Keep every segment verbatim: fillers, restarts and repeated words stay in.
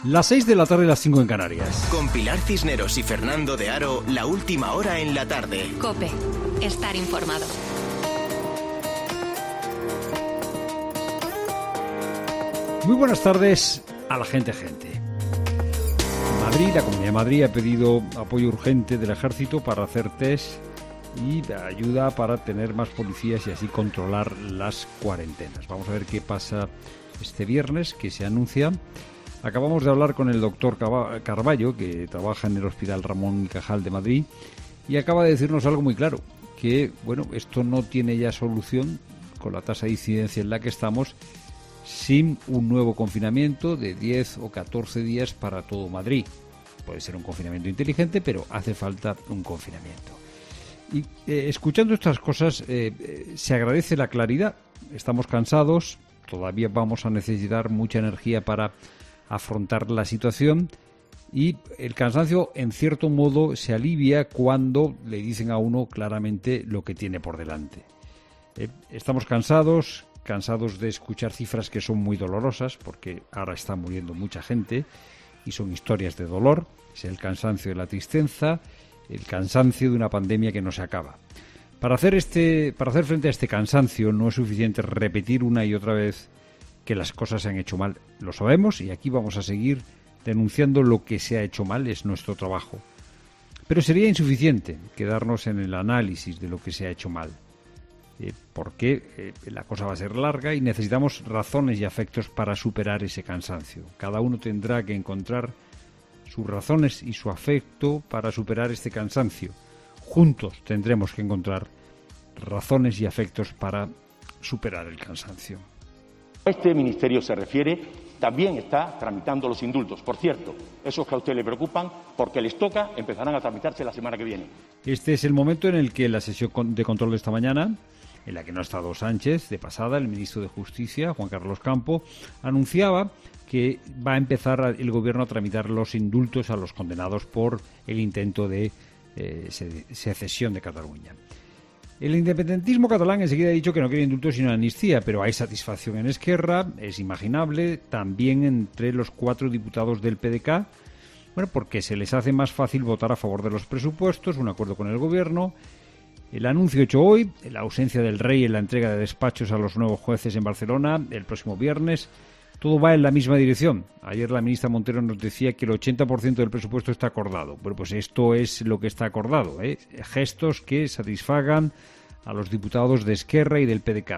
Las seis de la tarde, las cinco en Canarias. Con Pilar Cisneros y Fernando de Aro, la última hora en la tarde. COPE. Estar informado. Muy buenas tardes a la gente gente. Madrid, la Comunidad de Madrid ha pedido apoyo urgente del Ejército para hacer test y ayuda para tener más policías y así controlar las cuarentenas. Vamos a ver qué pasa este viernes, que se anuncia. Acabamos de hablar con el doctor Carballo, que trabaja en el Hospital Ramón y Cajal de Madrid, y acaba de decirnos algo muy claro, que bueno, esto no tiene ya solución con la tasa de incidencia en la que estamos, sin un nuevo confinamiento de diez o catorce días para todo Madrid. Puede ser un confinamiento inteligente, pero hace falta un confinamiento. Y eh, escuchando estas cosas, eh, eh, se agradece la claridad. Estamos cansados, todavía vamos a necesitar mucha energía para afrontar la situación, y el cansancio en cierto modo se alivia cuando le dicen a uno claramente lo que tiene por delante. Eh, estamos cansados, cansados de escuchar cifras que son muy dolorosas, porque ahora está muriendo mucha gente y son historias de dolor. Es el cansancio de la tristeza, el cansancio de una pandemia que no se acaba. Para hacer este, para hacer frente a este cansancio no es suficiente repetir una y otra vez que las cosas se han hecho mal. Lo sabemos y aquí vamos a seguir denunciando lo que se ha hecho mal, es nuestro trabajo. Pero sería insuficiente quedarnos en el análisis de lo que se ha hecho mal, eh, porque eh, la cosa va a ser larga y necesitamos razones y afectos para superar ese cansancio. Cada uno tendrá que encontrar sus razones y su afecto para superar este cansancio. Juntos tendremos que encontrar razones y afectos para superar el cansancio. Este ministerio se refiere, también está tramitando los indultos. Por cierto, esos que a usted le preocupan, porque les toca, empezarán a tramitarse la semana que viene. Este es el momento en el que la sesión de control de esta mañana, en la que no ha estado Sánchez, de pasada, el ministro de Justicia, Juan Carlos Campo, anunciaba que va a empezar el gobierno a tramitar los indultos a los condenados por el intento de eh, secesión de Cataluña. El independentismo catalán enseguida ha dicho que no quiere indultos sino amnistía, pero hay satisfacción en Esquerra, es imaginable, también entre los cuatro diputados del P D C, bueno, porque se les hace más fácil votar a favor de los presupuestos, un acuerdo con el gobierno. El anuncio hecho hoy, la ausencia del rey en la entrega de despachos a los nuevos jueces en Barcelona el próximo viernes, todo va en la misma dirección. Ayer la ministra Montero nos decía que el ochenta por ciento del presupuesto está acordado. Bueno, pues esto es lo que está acordado, ¿eh? Gestos que satisfagan a los diputados de Esquerra y del P D C.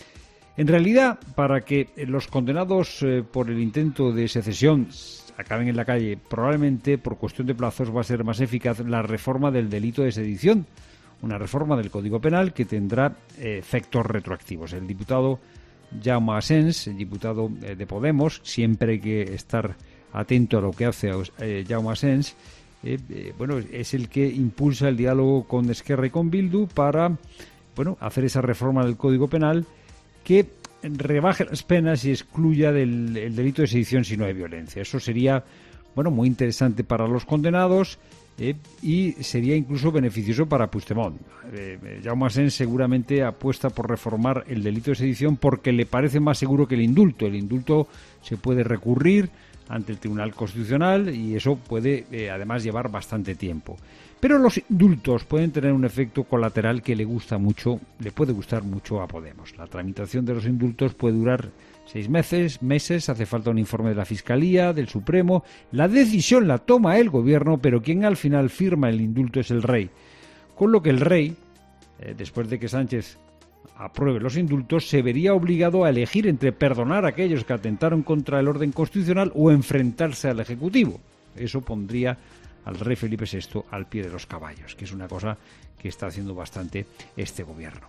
En realidad, para que los condenados eh, por el intento de secesión acaben en la calle, probablemente por cuestión de plazos va a ser más eficaz la reforma del delito de sedición, una reforma del Código Penal que tendrá eh, efectos retroactivos. El diputado Jaume Asens, el diputado eh, de Podemos, siempre hay que estar atento a lo que hace eh, Jaume Asens, eh, eh, bueno, es el que impulsa el diálogo con Esquerra y con Bildu para, bueno, hacer esa reforma del Código Penal que rebaje las penas y excluya del el delito de sedición si no hay violencia. Eso sería, bueno, muy interesante para los condenados eh, y sería incluso beneficioso para Puigdemont. Eh, Jaume Asens seguramente apuesta por reformar el delito de sedición porque le parece más seguro que el indulto. El indulto se puede recurrir ante el Tribunal Constitucional y eso puede eh, además llevar bastante tiempo. Pero los indultos pueden tener un efecto colateral que le gusta mucho, le puede gustar mucho a Podemos. La tramitación de los indultos puede durar seis meses, meses, hace falta un informe de la Fiscalía, del Supremo. La decisión la toma el Gobierno, pero quien al final firma el indulto es el rey. Con lo que el rey, eh, después de que Sánchez apruebe los indultos, se vería obligado a elegir entre perdonar a aquellos que atentaron contra el orden constitucional o enfrentarse al Ejecutivo. Eso pondría al rey Felipe sexto al pie de los caballos, que es una cosa que está haciendo bastante este gobierno.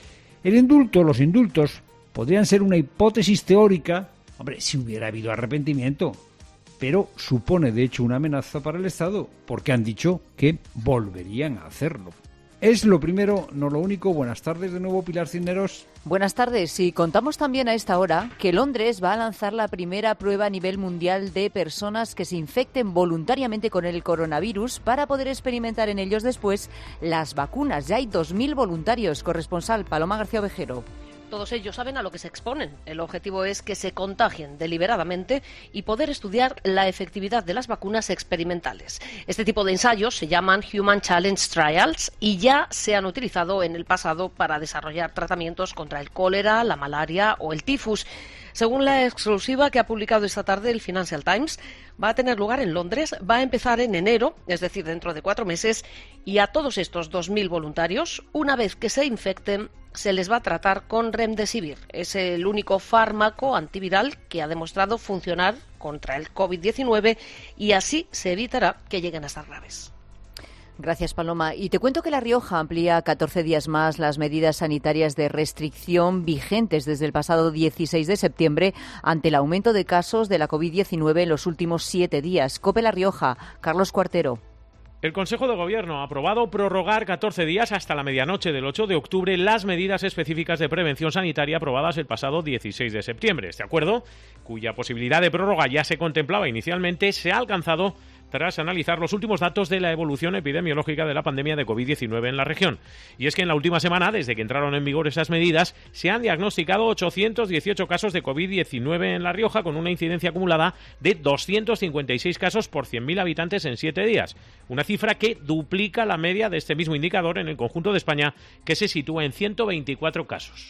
El indulto, los indultos, podrían ser una hipótesis teórica, hombre, si hubiera habido arrepentimiento, pero supone de hecho una amenaza para el Estado, porque han dicho que volverían a hacerlo. Es lo primero, no lo único. Buenas tardes de nuevo, Pilar Cisneros. Buenas tardes. Y contamos también a esta hora que Londres va a lanzar la primera prueba a nivel mundial de personas que se infecten voluntariamente con el coronavirus para poder experimentar en ellos después las vacunas. Ya hay dos mil voluntarios. Corresponsal Paloma García Ovejero. Todos ellos saben a lo que se exponen. El objetivo es que se contagien deliberadamente y poder estudiar la efectividad de las vacunas experimentales. Este tipo de ensayos se llaman Human Challenge Trials y ya se han utilizado en el pasado para desarrollar tratamientos contra el cólera, la malaria o el tifus. Según la exclusiva que ha publicado esta tarde el Financial Times, va a tener lugar en Londres, va a empezar en enero, es decir, dentro de cuatro meses, y a todos estos dos mil voluntarios, una vez que se infecten, se les va a tratar con Remdesivir. Es el único fármaco antiviral que ha demostrado funcionar contra el COVID diecinueve y así se evitará que lleguen a estar graves. Gracias, Paloma. Y te cuento que La Rioja amplía catorce días más las medidas sanitarias de restricción vigentes desde el pasado dieciséis de septiembre ante el aumento de casos de la COVID diecinueve en los últimos siete días. COPE La Rioja, Carlos Cuartero. El Consejo de Gobierno ha aprobado prorrogar catorce días hasta la medianoche del ocho de octubre las medidas específicas de prevención sanitaria aprobadas el pasado dieciséis de septiembre. Este acuerdo, cuya posibilidad de prórroga ya se contemplaba inicialmente, se ha alcanzado tras analizar los últimos datos de la evolución epidemiológica de la pandemia de COVID diecinueve en la región. Y es que en la última semana, desde que entraron en vigor esas medidas, se han diagnosticado ochocientos dieciocho casos de COVID diecinueve en La Rioja, con una incidencia acumulada de doscientos cincuenta y seis casos por cien mil habitantes en siete días. Una cifra que duplica la media de este mismo indicador en el conjunto de España, que se sitúa en ciento veinticuatro casos.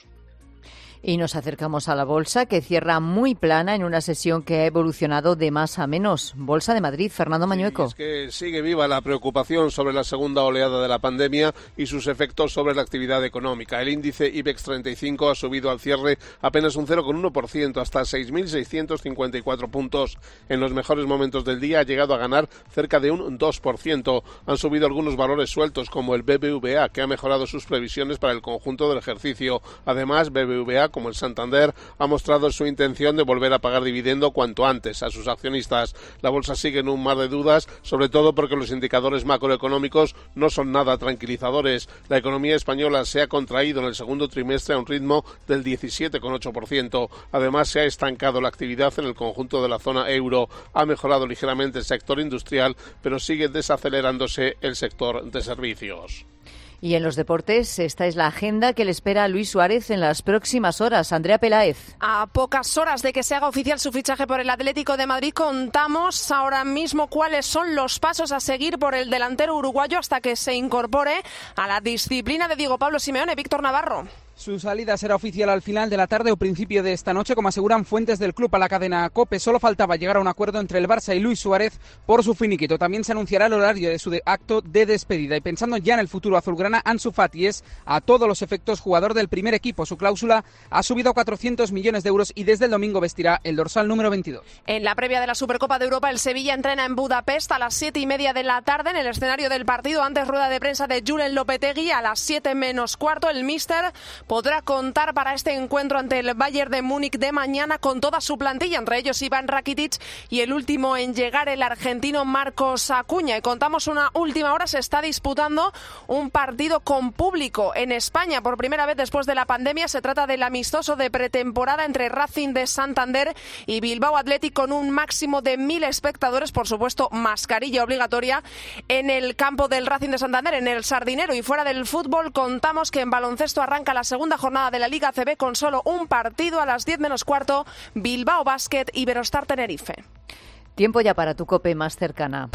Y nos acercamos a la bolsa, que cierra muy plana en una sesión que ha evolucionado de más a menos. Bolsa de Madrid, Fernando Mañueco. Sí, es que sigue viva la preocupación sobre la segunda oleada de la pandemia y sus efectos sobre la actividad económica. El índice IBEX treinta y cinco ha subido al cierre apenas un cero coma uno por ciento, hasta seis mil seiscientos cincuenta y cuatro puntos. En los mejores momentos del día ha llegado a ganar cerca de un dos por ciento. Han subido algunos valores sueltos, como el B B V A, que ha mejorado sus previsiones para el conjunto del ejercicio. Además, B B V A, como el Santander, ha mostrado su intención de volver a pagar dividendo cuanto antes a sus accionistas. La bolsa sigue en un mar de dudas, sobre todo porque los indicadores macroeconómicos no son nada tranquilizadores. La economía española se ha contraído en el segundo trimestre a un ritmo del diecisiete coma ocho por ciento. Además, se ha estancado la actividad en el conjunto de la zona euro. Ha mejorado ligeramente el sector industrial, pero sigue desacelerándose el sector de servicios. Y en los deportes, esta es la agenda que le espera a Luis Suárez en las próximas horas. Andrea Peláez. A pocas horas de que se haga oficial su fichaje por el Atlético de Madrid, contamos ahora mismo cuáles son los pasos a seguir por el delantero uruguayo hasta que se incorpore a la disciplina de Diego Pablo Simeone. Víctor Navarro. Su salida será oficial al final de la tarde o principio de esta noche, como aseguran fuentes del club a la cadena COPE. Solo faltaba llegar a un acuerdo entre el Barça y Luis Suárez por su finiquito. También se anunciará el horario de su de acto de despedida. Y pensando ya en el futuro azulgrana, Ansu Fati es a todos los efectos jugador del primer equipo. Su cláusula ha subido a cuatrocientos millones de euros y desde el domingo vestirá el dorsal número veintidós. En la previa de la Supercopa de Europa, el Sevilla entrena en Budapest a las siete y media de la tarde en el escenario del partido. Antes, rueda de prensa de Julen Lopetegui a las siete menos cuarto. El míster podrá contar para este encuentro ante el Bayern de Múnich de mañana con toda su plantilla, entre ellos Iván Rakitic y el último en llegar, el argentino Marcos Acuña. Y contamos una última hora, se está disputando un partido con público en España por primera vez después de la pandemia. Se trata del amistoso de pretemporada entre Racing de Santander y Bilbao Athletic, con un máximo de mil espectadores, por supuesto mascarilla obligatoria en el campo del Racing de Santander, en el Sardinero. Y fuera del fútbol, contamos que en baloncesto arranca la segunda jornada de la Liga A C B con solo un partido. A las diez menos cuarto, Bilbao Basket y Iberostar Tenerife. Tiempo ya para tu COPE más cercana.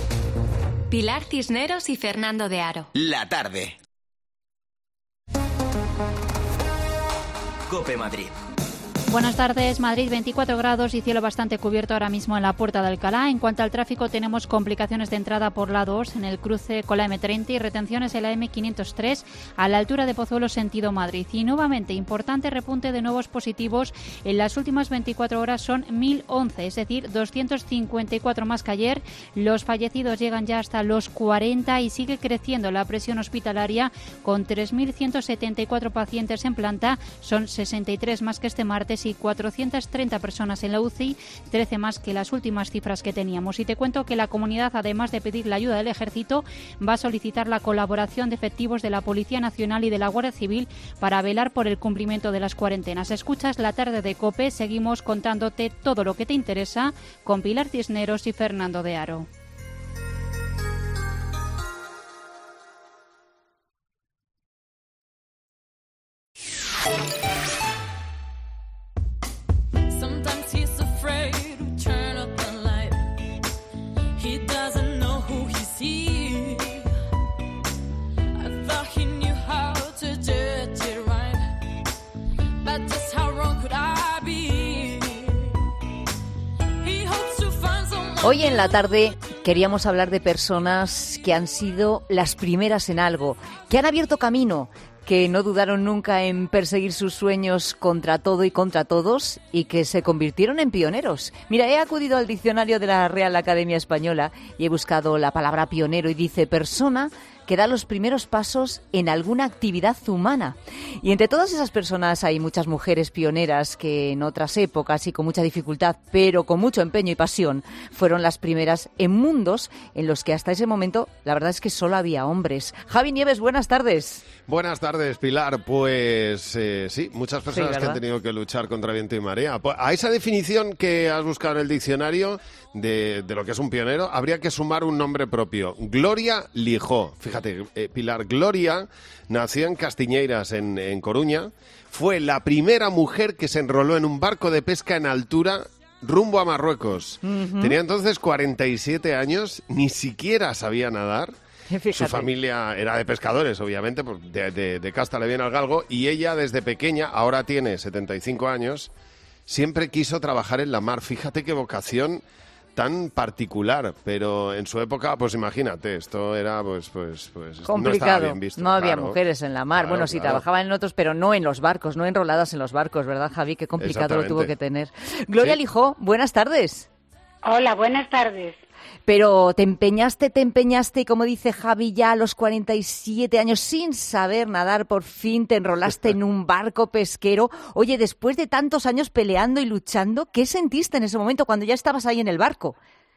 Pilar Cisneros y Fernando de Aro. La tarde. COPE Madrid. Buenas tardes. Madrid, veinticuatro grados y cielo bastante cubierto ahora mismo en la Puerta de Alcalá. En cuanto al tráfico, tenemos complicaciones de entrada por la dos en el cruce con la eme treinta y retenciones en la eme quinientos tres a la altura de Pozuelo sentido Madrid. Y nuevamente, importante repunte de nuevos positivos en las últimas veinticuatro horas, son mil once, es decir, doscientos cincuenta y cuatro más que ayer. Los fallecidos llegan ya hasta los cuarenta y sigue creciendo la presión hospitalaria con tres mil ciento setenta y cuatro pacientes en planta, son sesenta y tres más que este martes y cuatrocientas treinta personas en la U C I, trece más que las últimas cifras que teníamos. Y te cuento que la comunidad, además de pedir la ayuda del Ejército, va a solicitar la colaboración de efectivos de la Policía Nacional y de la Guardia Civil para velar por el cumplimiento de las cuarentenas. Escuchas la tarde de COPE, seguimos contándote todo lo que te interesa con Pilar Cisneros y Fernando de Aro. Hoy en la tarde queríamos hablar de personas que han sido las primeras en algo, que han abierto camino, que no dudaron nunca en perseguir sus sueños contra todo y contra todos y que se convirtieron en pioneros. Mira, he acudido al diccionario de la Real Academia Española y he buscado la palabra pionero y dice persona que da los primeros pasos en alguna actividad humana. Y entre todas esas personas hay muchas mujeres pioneras que en otras épocas y con mucha dificultad, pero con mucho empeño y pasión, fueron las primeras en mundos en los que hasta ese momento la verdad es que solo había hombres. Javi Nieves, buenas tardes. Buenas tardes, Pilar. Pues eh, sí, muchas personas sí, que han tenido que luchar contra viento y marea. Pues, a esa definición que has buscado en el diccionario de, de lo que es un pionero, habría que sumar un nombre propio. Gloria Lijó. Fíjate, eh, Pilar, Gloria nació en Castiñeiras, en, en Coruña. Fue la primera mujer que se enroló en un barco de pesca en altura rumbo a Marruecos. Uh-huh. Tenía entonces cuarenta y siete años, ni siquiera sabía nadar. Fíjate. Su familia era de pescadores, obviamente, de, de, de casta le viene al galgo, y ella desde pequeña, ahora tiene setenta y cinco años, siempre quiso trabajar en la mar. Fíjate qué vocación tan particular, pero en su época, pues imagínate, esto era pues pues pues complicado. No estaba bien visto. No había claro. mujeres en la mar. Claro, bueno, sí, claro. Trabajaban en otros, pero no en los barcos, no enroladas en los barcos, ¿verdad, Javi? Qué complicado lo tuvo que tener. Gloria ¿Sí? Lijó, buenas tardes. Hola, buenas tardes. Pero te empeñaste, te empeñaste y como dice Javi, ya a los cuarenta y siete años, sin saber nadar, por fin te enrolaste en un barco pesquero. Oye, después de tantos años peleando y luchando, ¿qué sentiste en ese momento cuando ya estabas ahí en el barco?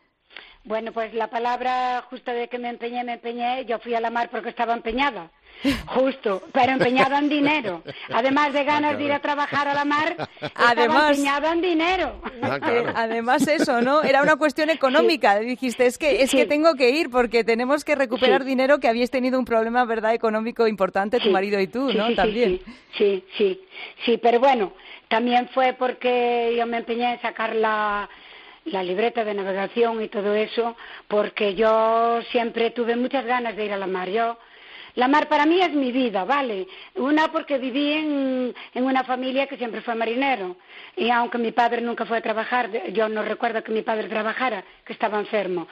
Bueno, pues la palabra justo de que me empeñé, me empeñé, yo fui a la mar porque estaba empeñada. Justo, pero empeñada en dinero. Además de ganas de ir a trabajar a la mar, estaba empeñada en dinero. Ah, claro. Además eso, ¿no? Era una cuestión económica. Sí. Dijiste, es que es sí. que tengo que ir porque tenemos que recuperar sí. dinero, que habíais tenido un problema, ¿verdad?, económico importante, tu sí. marido y tú, sí, ¿no? Sí, también. Sí, sí, sí, sí, pero bueno, también fue porque yo me empeñé en sacar la... la libreta de navegación y todo eso, porque yo siempre tuve muchas ganas de ir a la mar. Yo, la mar para mí es mi vida, ¿vale? Una porque viví en, en una familia que siempre fue marinero, y aunque mi padre nunca fue a trabajar, yo no recuerdo que mi padre trabajara, que estaba enfermo,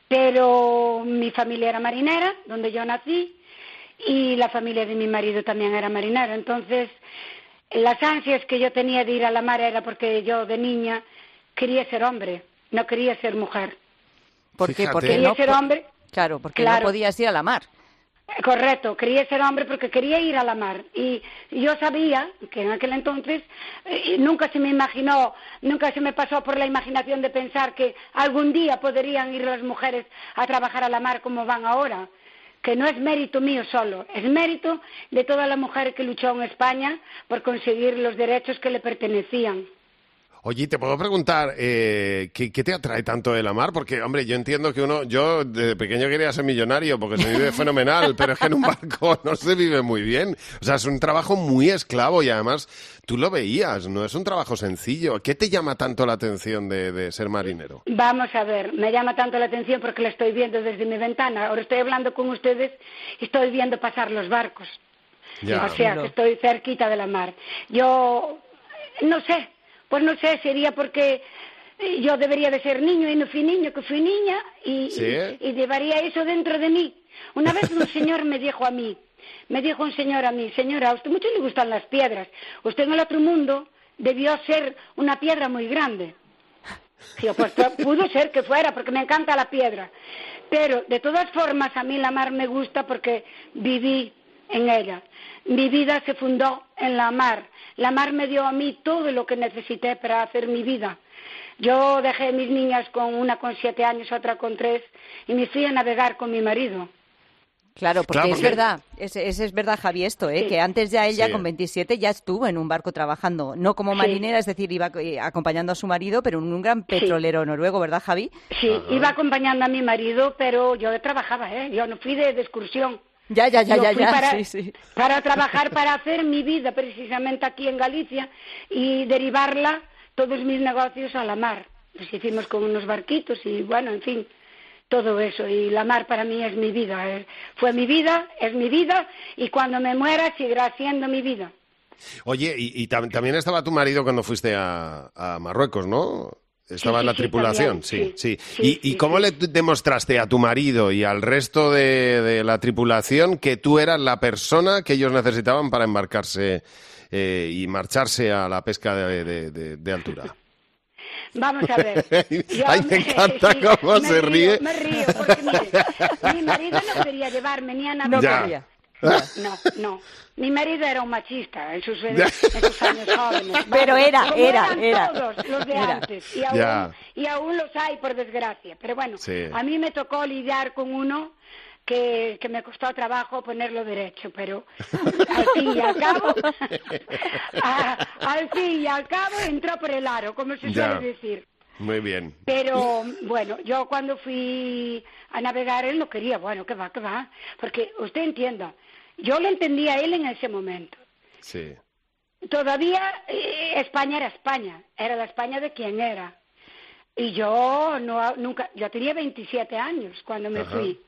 pero mi familia era marinera, donde yo nací, y la familia de mi marido también era marinera. Entonces, las ansias que yo tenía de ir a la mar era porque yo de niña quería ser hombre, no quería ser mujer. ¿Por qué? Porque quería no, ser hombre. Claro, porque claro. no podías ir a la mar. Correcto, quería ser hombre porque quería ir a la mar. Y yo sabía que en aquel entonces eh, nunca se me imaginó, nunca se me pasó por la imaginación de pensar que algún día podrían ir las mujeres a trabajar a la mar como van ahora. Que no es mérito mío solo, es mérito de toda la mujer que luchó en España por conseguir los derechos que le pertenecían. Oye, te puedo preguntar, eh, ¿qué, ¿qué te atrae tanto de la mar? Porque, hombre, yo entiendo que uno, yo desde pequeño quería ser millonario porque se vive fenomenal, pero es que en un barco no se vive muy bien. O sea, es un trabajo muy esclavo y además tú lo veías, no es un trabajo sencillo. ¿Qué te llama tanto la atención de, de ser marinero? Vamos a ver, me llama tanto la atención porque lo estoy viendo desde mi ventana. Ahora estoy hablando con ustedes y estoy viendo pasar los barcos. Ya. O sea, que estoy cerquita de la mar. Yo, no sé. Pues no sé, sería porque yo debería de ser niño y no fui niño, que fui niña y, ¿Sí? y, y llevaría eso dentro de mí. Una vez un señor me dijo a mí, me dijo un señor a mí, señora, a usted mucho le gustan las piedras, usted en el otro mundo debió ser una piedra muy grande. Yo, pues pudo ser que fuera, porque me encanta la piedra. Pero de todas formas a mí la mar me gusta porque viví en ella. Mi vida se fundó en la mar. La mar me dio a mí todo lo que necesité para hacer mi vida. Yo dejé a mis niñas con una con siete años, otra con tres, y me fui a navegar con mi marido. Claro, porque, claro, porque... es verdad, es, es, es verdad, Javi, esto, ¿eh? Sí. Que antes ya ella, sí. con veintisiete, ya estuvo en un barco trabajando, no como marinera, sí. es decir, iba acompañando a su marido, pero en un gran petrolero sí. noruego, ¿verdad, Javi? Sí, Ajá. iba acompañando a mi marido, pero yo trabajaba, ¿eh? Yo no fui de, de excursión. Ya, ya, ya, yo ya, fui ya. Para, sí, sí. para trabajar, para hacer mi vida precisamente aquí en Galicia y derivarla, todos mis negocios, a la mar. Los hicimos con unos barquitos y, bueno, en fin, todo eso. Y la mar para mí es mi vida. Eh. Fue mi vida, es mi vida, y cuando me muera seguirá siendo mi vida. Oye, y, y tam- también estaba tu marido cuando fuiste a, a Marruecos, ¿no? Estaba sí, en la sí, tripulación, también, sí, sí. sí, sí, ¿Y, sí, y cómo sí. le demostraste a tu marido y al resto de, de la tripulación que tú eras la persona que ellos necesitaban para embarcarse eh, y marcharse a la pesca de, de, de, de altura? Vamos a ver. Yo Ay, me encanta sí, cómo me se río, ríe. Me río, porque mire, mi marido no quería llevarme ni a navegar. Ya. No, no. Mi marido era un machista en sus, en sus años jóvenes. Pero era, Como era, eran era. todos los de Era. antes. Y aún, Ya. y aún los hay, por desgracia. Pero bueno, Sí. a mí me tocó lidiar con uno que, que me costó trabajo ponerlo derecho, pero al fin y al cabo, a, al fin y al cabo entró por el aro, como se Ya. suele decir. Muy bien. Pero bueno, yo cuando fui a navegar él no quería, bueno, que va, que va, porque usted entienda, yo lo entendía a él en ese momento. Sí. Todavía eh, España era España, era la España de quien era. Y yo no nunca, yo tenía veintisiete años cuando me Ajá. fui.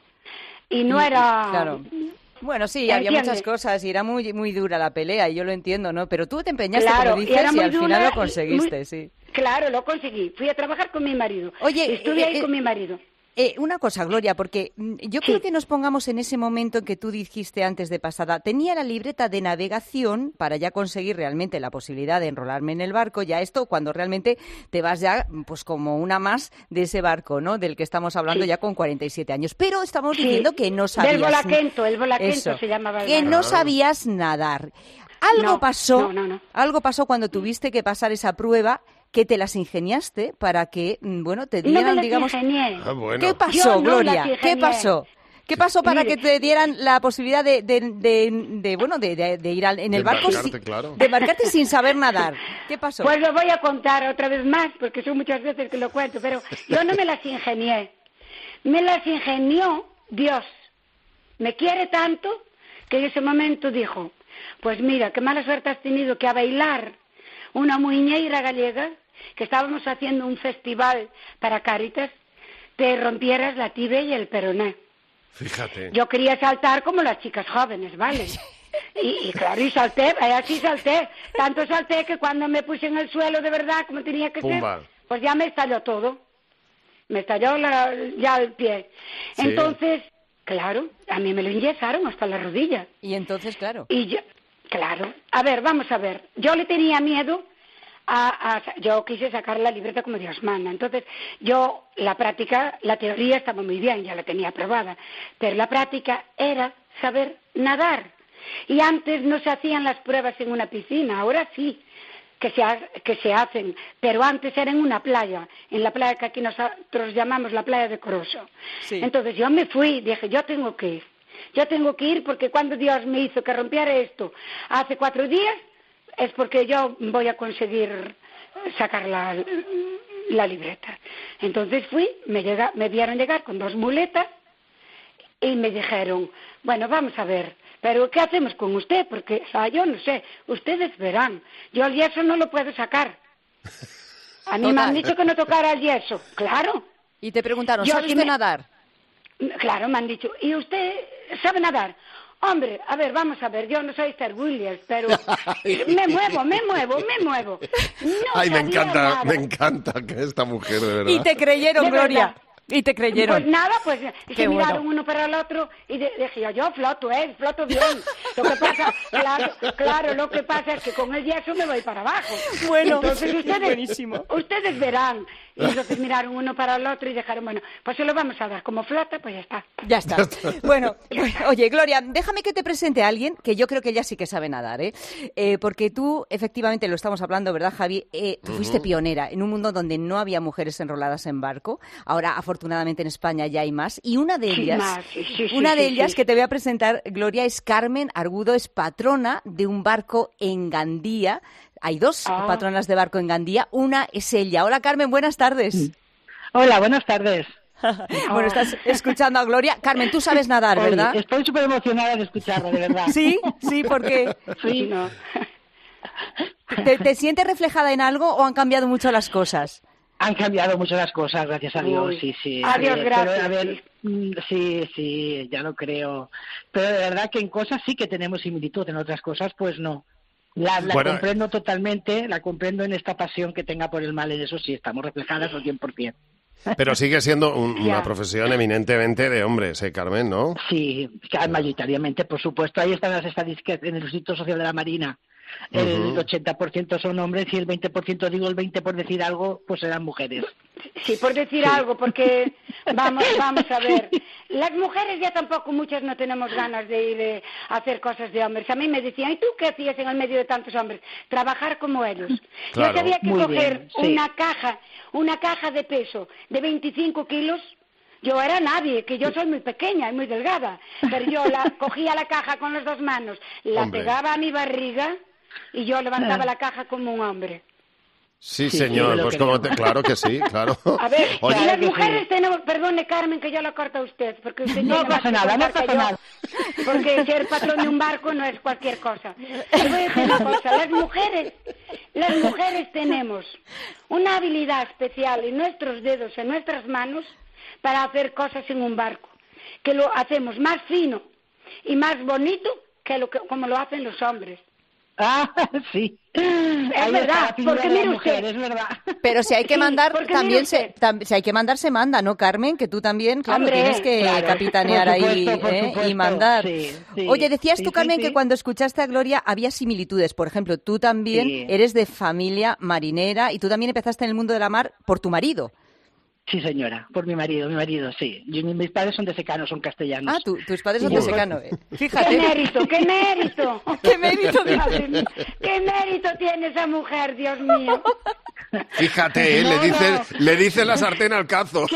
Y no era... Claro. Bueno, sí, había ¿Entiende? muchas cosas y era muy muy dura la pelea y yo lo entiendo, ¿no? Pero tú te empeñaste, Claro, como y dices, era y muy al final dura lo y conseguiste, muy- sí. Claro, lo conseguí. Fui a trabajar con mi marido. Oye, Estuve eh, ahí eh, con mi marido. Eh, una cosa, Gloria, porque mm, yo creo que nos pongamos en ese momento en que tú dijiste antes de pasada, tenía la libreta de navegación para ya conseguir realmente la posibilidad de enrolarme en el barco, ya esto cuando realmente te vas ya pues como una más de ese barco, ¿no? Del que estamos hablando Sí. ya con cuarenta y siete años. Pero estamos Sí, diciendo que no sabías... Del volaquento, el volaquento Eso, se llamaba el que barco. no sabías nadar. Algo No, pasó, no, no, no. algo pasó cuando tuviste que pasar esa prueba que te las ingeniaste para que, mm, bueno, te No me dieran, las digamos... ingenié. Ah, bueno. ¿Qué Yo pasó, no Gloria? las ¿Qué ingenié. pasó? ¿Qué pasó para Mire. que te dieran la posibilidad de, de, de, de, bueno, de, de- de ir al- en De el barco embarcarte, sin- claro. de embarcarte sin saber nadar? ¿Qué pasó? Pues lo voy a contar otra vez más, porque son muchas veces que lo cuento, pero yo no me las ingenié. Me las ingenió Dios. Me quiere tanto que en ese momento dijo, pues mira, qué mala suerte has tenido que a bailar una muiñeira gallega, que estábamos haciendo un festival para Cáritas, te rompieras la tibia y el peroné. Fíjate. Yo quería saltar como las chicas jóvenes, ¿vale? Y, y claro, y salté, eh, así salté. Tanto salté que cuando me puse en el suelo de verdad, como tenía que Pumba. ser, pues ya me estalló todo. Me estalló la- ya el pie. Sí. Entonces, claro, a mí me lo enyesaron hasta la rodilla. Y entonces, claro. Y yo, claro, a ver, vamos a ver. Yo le tenía miedo a, a- yo quise sacar la libreta como Dios manda. Entonces, yo, la práctica, la teoría estaba muy bien, ya la tenía aprobada, pero la práctica era saber nadar. Y antes no se hacían las pruebas en una piscina, ahora sí que se, ha- que se hacen, pero antes era en una playa, en la playa que aquí nosotros llamamos la playa de Coroso. Sí. Entonces yo me fui, dije, yo tengo que ir. Yo tengo que ir porque cuando Dios me hizo que rompiera esto hace cuatro días, es porque yo voy a conseguir sacar la, la libreta. Entonces fui, me, llega, me vieron llegar con dos muletas y me dijeron, bueno, vamos a ver, pero ¿qué hacemos con usted? Porque, o sea, yo no sé, ustedes verán, yo el yeso no lo puedo sacar. A mí me han Total. dicho que no tocara el yeso, claro. Y te preguntaron, Yo ¿sabe sí usted me- nadar? Claro, me han dicho, ¿y usted sabe nadar? Hombre, a ver, vamos a ver, yo no soy Esther Williams, pero me muevo, me muevo, me muevo. No Ay, me sabía encanta, nada. me encanta que esta mujer, de verdad. Y te creyeron, De Gloria. verdad. Y te creyeron. Pues nada, pues Qué se miraron bueno. uno para el otro y de- dije yo, yo floto, ¿eh? Floto bien. Lo que pasa, claro, claro, lo que pasa es que con el yeso me voy para abajo. Bueno, entonces ustedes, buenísimo. ustedes verán. Y entonces miraron uno para el otro y dijeron, bueno, pues se lo vamos a dar como flota, pues ya está. Ya está. Bueno, pues, oye, Gloria, déjame que te presente a alguien que yo creo que ella sí que sabe nadar, ¿eh? Eh, porque tú, efectivamente, lo estamos hablando, ¿verdad, Javi? Eh, tú fuiste Ujú. pionera en un mundo donde no había mujeres enroladas en barco. Ahora, afortunadamente, en España ya hay más. Y una de Sí, ellas, más, sí, sí, sí, una de sí, ellas sí. que te voy a presentar, Gloria, es Carmen Argudo, es patrona de un barco en Gandía. Hay dos Ah. patronas de barco en Gandía. Una es ella. Hola, Carmen, buenas tardes. Hola, buenas tardes. Bueno, estás escuchando a Gloria. Carmen, tú sabes nadar, Oye, ¿verdad? estoy súper emocionada de escucharla, de verdad. Sí, sí, porque Sí, no. ¿te, te sientes reflejada en algo o han cambiado mucho las cosas? Han cambiado mucho las cosas, gracias a Dios, Uy. sí, sí. Adiós, Eh, gracias, Pero, a ver, mm, sí, sí, ya lo creo. Pero de verdad que en cosas sí que tenemos similitud, en otras cosas pues no. La, la bueno, comprendo totalmente, la comprendo en esta pasión que tenga por el mal, en eso sí, estamos reflejadas al cien por ciento. Pero sigue siendo un, una profesión eminentemente de hombres, ¿eh, Carmen, no? Sí, mayoritariamente, por supuesto. Ahí están las estadísticas en el Instituto Social de la Marina. El uh-huh. ochenta por ciento son hombres y el veinte por ciento, digo el veinte por decir algo, pues serán mujeres. Sí, por decir sí. algo, porque vamos vamos a ver, las mujeres ya tampoco muchas no tenemos ganas de ir eh, a hacer cosas de hombres. A mí me decían, ¿y tú qué hacías en el medio de tantos hombres? Trabajar como ellos. Claro. Yo sabía que Muy coger bien, sí. una caja, una caja de peso de veinticinco kilos. Yo era nadie, que yo soy muy pequeña y muy delgada, pero yo la cogía la caja con las dos manos, la Hombre. pegaba a mi barriga y yo levantaba la caja como un hombre. Sí, sí señor, pues como te... claro que sí, claro. A ver, Oye, y las mujeres sí. tenemos, perdone Carmen que yo lo corto a usted, porque usted no pasa nada, no pasa nada. Porque ser patrón de un barco no es cualquier cosa. Le voy a decir una cosa, las mujeres, las mujeres tenemos una habilidad especial en nuestros dedos, en nuestras manos, para hacer cosas en un barco, que lo hacemos más fino y más bonito que lo que como lo hacen los hombres. Ah, sí. Es Ahí verdad, porque mire mujer, usted. Es verdad. Pero si hay que mandar, sí, también se, tam, si hay que mandar, se manda, ¿no, Carmen? Que tú también, claro, Hombre, tienes que claro, capitanear por supuesto, ahí por ¿eh? supuesto. y mandar. Sí, sí, Oye, decías sí, tú, Carmen, sí, que sí. cuando escuchaste a Gloria había similitudes. Por ejemplo, tú también sí. eres de familia marinera y tú también empezaste en el mundo de la mar por tu marido. Sí, señora, por mi marido, mi marido, sí. Yo, mis padres son de Secano, son castellanos. Ah, tú, tus padres son de Secano, eh. Fíjate. ¡Qué mérito, qué mérito! ¡Qué mérito! ¡Qué mérito tiene esa mujer, Dios mío! Fíjate, ¿eh? no, le, dice, no. le dice la sartén al cazo.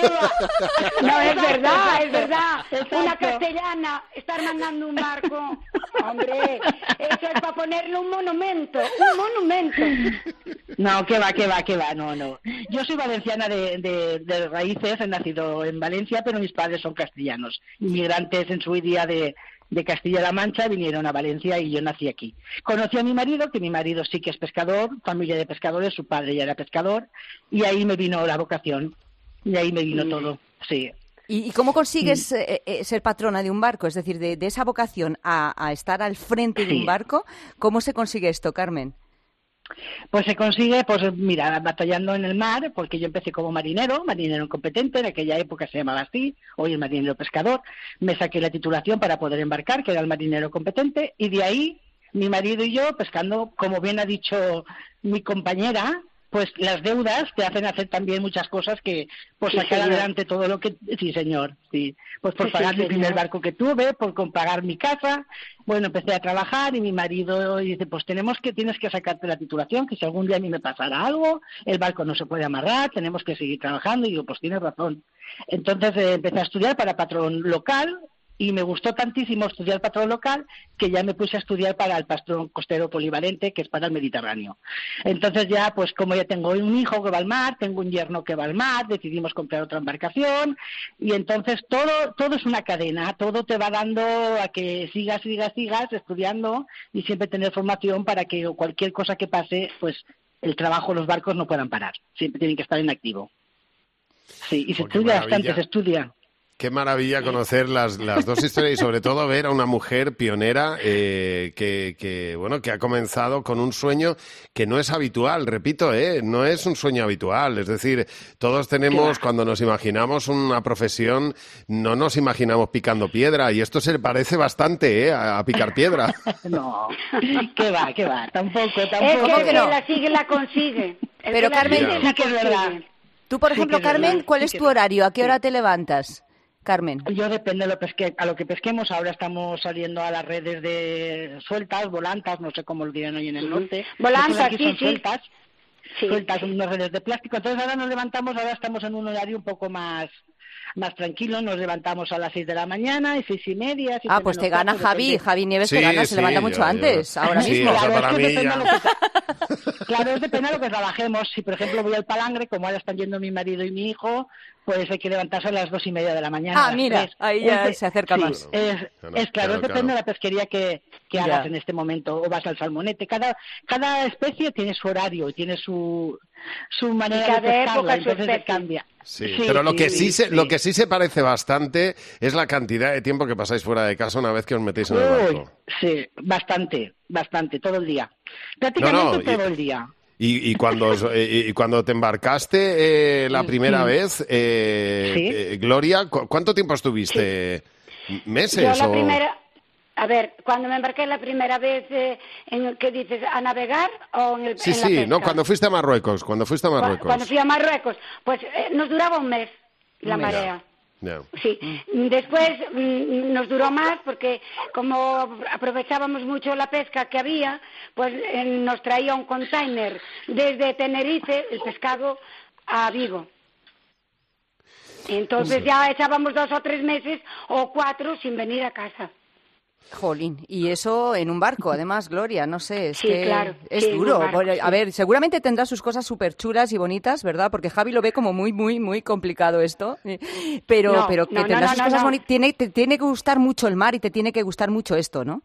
No, es verdad, es verdad. Exacto. Una castellana, estar mandando un barco. Hombre, eso es para ponerle un monumento, un monumento. No, que va, que va, que va, no, no. Yo soy valenciana de, de, de raíces, he nacido en Valencia, pero mis padres son castellanos. Inmigrantes en su día de... de Castilla-La Mancha, vinieron a Valencia y yo nací aquí. Conocí a mi marido, que mi marido sí que es pescador, familia de pescadores, su padre ya era pescador, y ahí me vino la vocación, y ahí me vino sí. todo, sí. ¿Y, y cómo consigues eh, eh, ser patrona de un barco? Es decir, de, de esa vocación a, a estar al frente sí. de un barco, ¿cómo se consigue esto, Carmen? Pues se consigue, pues mira, batallando en el mar, porque yo empecé como marinero, marinero incompetente, en aquella época se llamaba así, hoy el marinero pescador, me saqué la titulación para poder embarcar, que era el marinero competente, y de ahí mi marido y yo, pescando, como bien ha dicho mi compañera, pues las deudas te hacen hacer también muchas cosas que por sí, sacar señor. adelante todo lo que... Sí, señor, sí. Pues por sí, pagar sí, el primer barco que tuve, por pagar mi casa. Bueno, empecé a trabajar y mi marido dice, pues tenemos que tienes que sacarte la titulación, que si algún día a mí me pasara algo, el barco no se puede amarrar, tenemos que seguir trabajando. Y digo, pues tienes razón. Entonces eh, empecé a estudiar para patrón local. Y me gustó tantísimo estudiar patrón local que ya me puse a estudiar para el patrón costero polivalente, que es para el Mediterráneo. Entonces ya, pues como ya tengo un hijo que va al mar, tengo un yerno que va al mar, decidimos comprar otra embarcación y entonces todo todo es una cadena, todo te va dando a que sigas, sigas, sigas estudiando y siempre tener formación para que cualquier cosa que pase, pues el trabajo, los barcos no puedan parar, siempre tienen que estar en activo. Sí, y se estudia bastante, se estudia. Qué maravilla conocer las, las dos historias y sobre todo ver a una mujer pionera eh, que, que, bueno, que ha comenzado con un sueño que no es habitual, repito, eh, no es un sueño habitual. Es decir, todos tenemos, cuando nos imaginamos una profesión, no nos imaginamos picando piedra y esto se le parece bastante eh, a, a picar piedra. No, qué va, qué va, tampoco, tampoco. Es que, que no. la sigue, la consigue. El Pero Carmen, sí que es verdad. Tú, por ejemplo, sí Carmen, verdad. ¿cuál sí es tu horario? ¿A qué hora sí. te levantas? Carmen. Yo depende de lo pesque, a lo que pesquemos. Ahora estamos saliendo a las redes de sueltas, volantas, no sé cómo lo dirán hoy en el norte. Volantas, sí, sí. Sueltas, sí, sueltas, sí. unas redes de plástico. Entonces ahora nos levantamos, ahora estamos en un horario un poco más más tranquilo, nos levantamos a las seis de la mañana y seis y media. Ah, pues te gana Javi, depende. Javi Nieves sí, te gana, sí, se levanta mucho yo, antes, yo. ahora sí, mismo. Claro, para es que mí ya... lo que, claro, es depende de lo que trabajemos. Si, por ejemplo, voy al palangre, como ahora están yendo mi marido y mi hijo, pues hay que levantarse a las dos y media de la mañana. Ah, mira, tres. ahí ya es, se acerca sí, más. Es, es claro, claro, es depende claro. de la pesquería que, que hagas en este momento, o vas al salmonete. Cada cada especie tiene su horario y tiene su su manera de pescarla, entonces cambia. Sí, sí, pero lo que sí, sí, se, sí. lo que sí se parece bastante es la cantidad de tiempo que pasáis fuera de casa una vez que os metéis en el barco. Sí, bastante, bastante, todo el día. Prácticamente no, no, todo y... el día. Y, y, cuando, y, y cuando te embarcaste eh, la primera sí. vez, eh, ¿Sí? eh, Gloria, ¿cu ¿cuánto tiempo estuviste? Sí. ¿Meses? Yo la o... primera, a ver, cuando me embarqué la primera vez, eh, en ¿qué dices? ¿A navegar o en el Sí, en sí, la pesca? no, cuando fuiste a Marruecos, cuando fuiste a Marruecos. Cuando fui a Marruecos, pues eh, nos duraba un mes la Mira. marea. No. Sí, después mm, nos duró más porque como aprovechábamos mucho la pesca que había, pues eh, nos traía un container desde Tenerife el pescado a Vigo. Entonces sí. ya echábamos dos o tres meses o cuatro sin venir a casa. Jolín, y eso en un barco, además, Gloria, no sé, es sí, que claro, es sí, duro. Barco, a sí. ver, seguramente tendrá sus cosas súper chulas y bonitas, ¿verdad? Porque Javi lo ve como muy, muy, muy complicado esto, pero, no, pero que no, tendrá no, sus no, cosas no. bonitas. Tiene, te tiene que gustar mucho el mar y te tiene que gustar mucho esto, ¿no?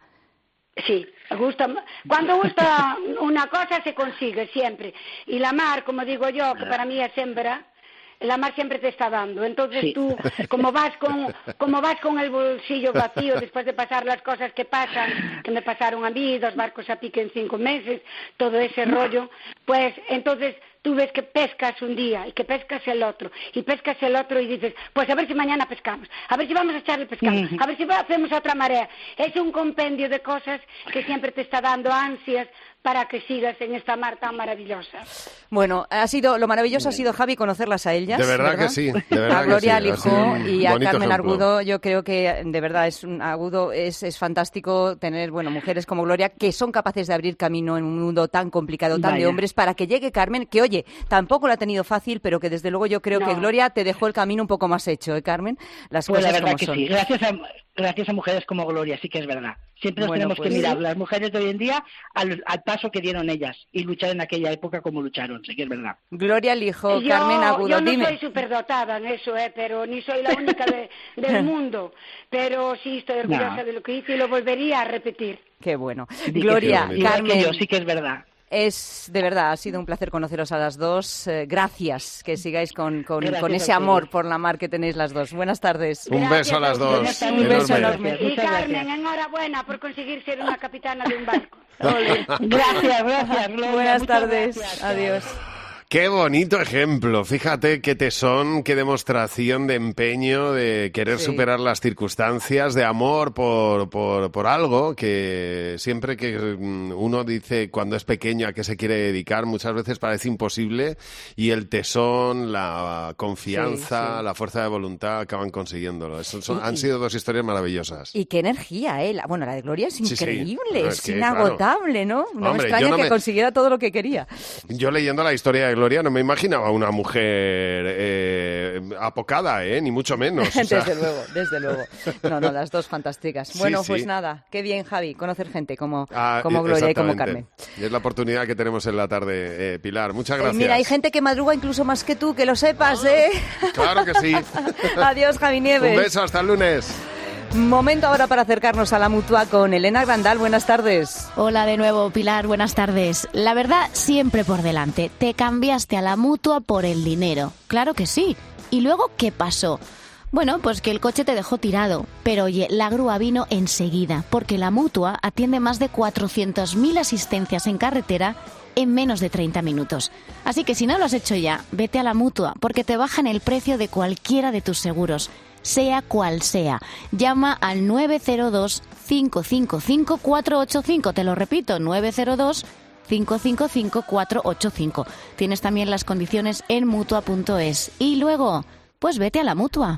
Sí, gusta. Cuando gusta una cosa se consigue siempre. Y la mar, como digo yo, que para mí es hembra, la mar siempre te está dando. Entonces sí. tú, como vas con como vas con el bolsillo vacío después de pasar las cosas que pasan, que me pasaron a mí, dos barcos a pique en cinco meses, todo ese rollo, pues entonces tú ves que pescas un día y que pescas el otro, y pescas el otro y dices, pues a ver si mañana pescamos, a ver si vamos a echarle pescado, uh-huh. a ver si hacemos otra marea. Es un compendio de cosas que siempre te está dando ansias para que sigas en esta mar tan maravillosa. Bueno, ha sido lo maravilloso ha sido, Javi, conocerlas a ellas. De verdad, ¿verdad? que sí. De verdad a Gloria que sí. Lijó y a Carmen ejemplo. Argudo, yo creo que de verdad es un Agudo, es, es fantástico tener, bueno, mujeres como Gloria que son capaces de abrir camino en un mundo tan complicado, tan Vaya. de hombres, para que llegue Carmen, que oye, tampoco lo ha tenido fácil, pero que desde luego yo creo no. que Gloria te dejó el camino un poco más hecho, ¿eh, Carmen? Las pues cosas la verdad como que son. sí, gracias a, gracias a mujeres como Gloria, sí que es verdad. Siempre nos bueno, tenemos pues, que mirar las mujeres de hoy en día al, al paso que dieron ellas y luchar en aquella época como lucharon, sí que es verdad. Gloria Lijo, yo, Carmen Agudo, yo no dime. soy superdotada en eso, eh, pero ni soy la única de, del mundo, pero sí estoy orgullosa no. de lo que hice y lo volvería a repetir. Qué bueno. Sí, Gloria, que Carmen, yo, sí que es verdad. Es, de verdad, ha sido un placer conoceros a las dos. Eh, gracias, que sigáis con, con, con ese amor por la mar que tenéis las dos. Buenas tardes. Un beso a las dos. Un enorme. beso enorme. Y Carmen, enhorabuena por conseguir ser una capitana de un barco. Gracias, gracias. Gloria, Buenas tardes. Gracias. Adiós. Qué bonito ejemplo. Fíjate qué tesón, qué demostración de empeño, de querer sí. superar las circunstancias, de amor por, por, por algo que siempre que uno dice cuando es pequeño a qué se quiere dedicar, muchas veces parece imposible y el tesón, la confianza, sí, sí. la fuerza de voluntad acaban consiguiéndolo. Eso son, y, han sido dos historias maravillosas. Y qué energía, ¿eh? La, bueno, la de Gloria es increíble, sí, sí. No, es, es que, inagotable, claro. ¿no? No Hombre, me extraña no que me... consiguiera todo lo que quería. Yo leyendo la historia de Gloria no me imaginaba una mujer eh, apocada, ¿eh? Ni mucho menos. O sea. Desde luego, desde luego. No, no, las dos fantásticas. Sí, bueno, sí. pues nada, qué bien, Javi, conocer gente como, ah, como Gloria y como Carmen. Y es la oportunidad que tenemos en la tarde, eh, Pilar. Muchas gracias. Eh, mira, hay gente que madruga incluso más que tú, que lo sepas, ¿eh? Claro que sí. Adiós, Javi Nieves. Un beso, hasta el lunes. Momento ahora para acercarnos a la Mutua con Elena Grandal. Buenas tardes. Hola de nuevo, Pilar. Buenas tardes. La verdad, siempre por delante. Te cambiaste a la Mutua por el dinero. Claro que sí. ¿Y luego qué pasó? Bueno, pues que el coche te dejó tirado. Pero oye, la grúa vino enseguida, porque la Mutua atiende más de cuatrocientas mil asistencias en carretera en menos de treinta minutos. Así que si no lo has hecho ya, vete a la Mutua, porque te bajan el precio de cualquiera de tus seguros, sea cual sea. Llama al nueve cero dos, cinco cinco cinco, cuatro ocho cinco. Te lo repito, nueve cero dos, cinco cinco cinco, cuatro ocho cinco. Tienes también las condiciones en mutua punto es. Y luego, pues vete a la Mutua.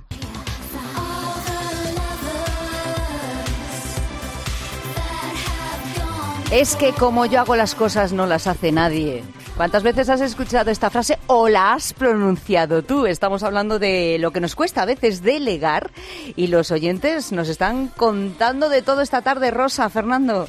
Es que como yo hago las cosas no las hace nadie. ¿Cuántas veces has escuchado esta frase o la has pronunciado tú? Estamos hablando de lo que nos cuesta a veces delegar y los oyentes nos están contando de todo esta tarde. Rosa, Fernando.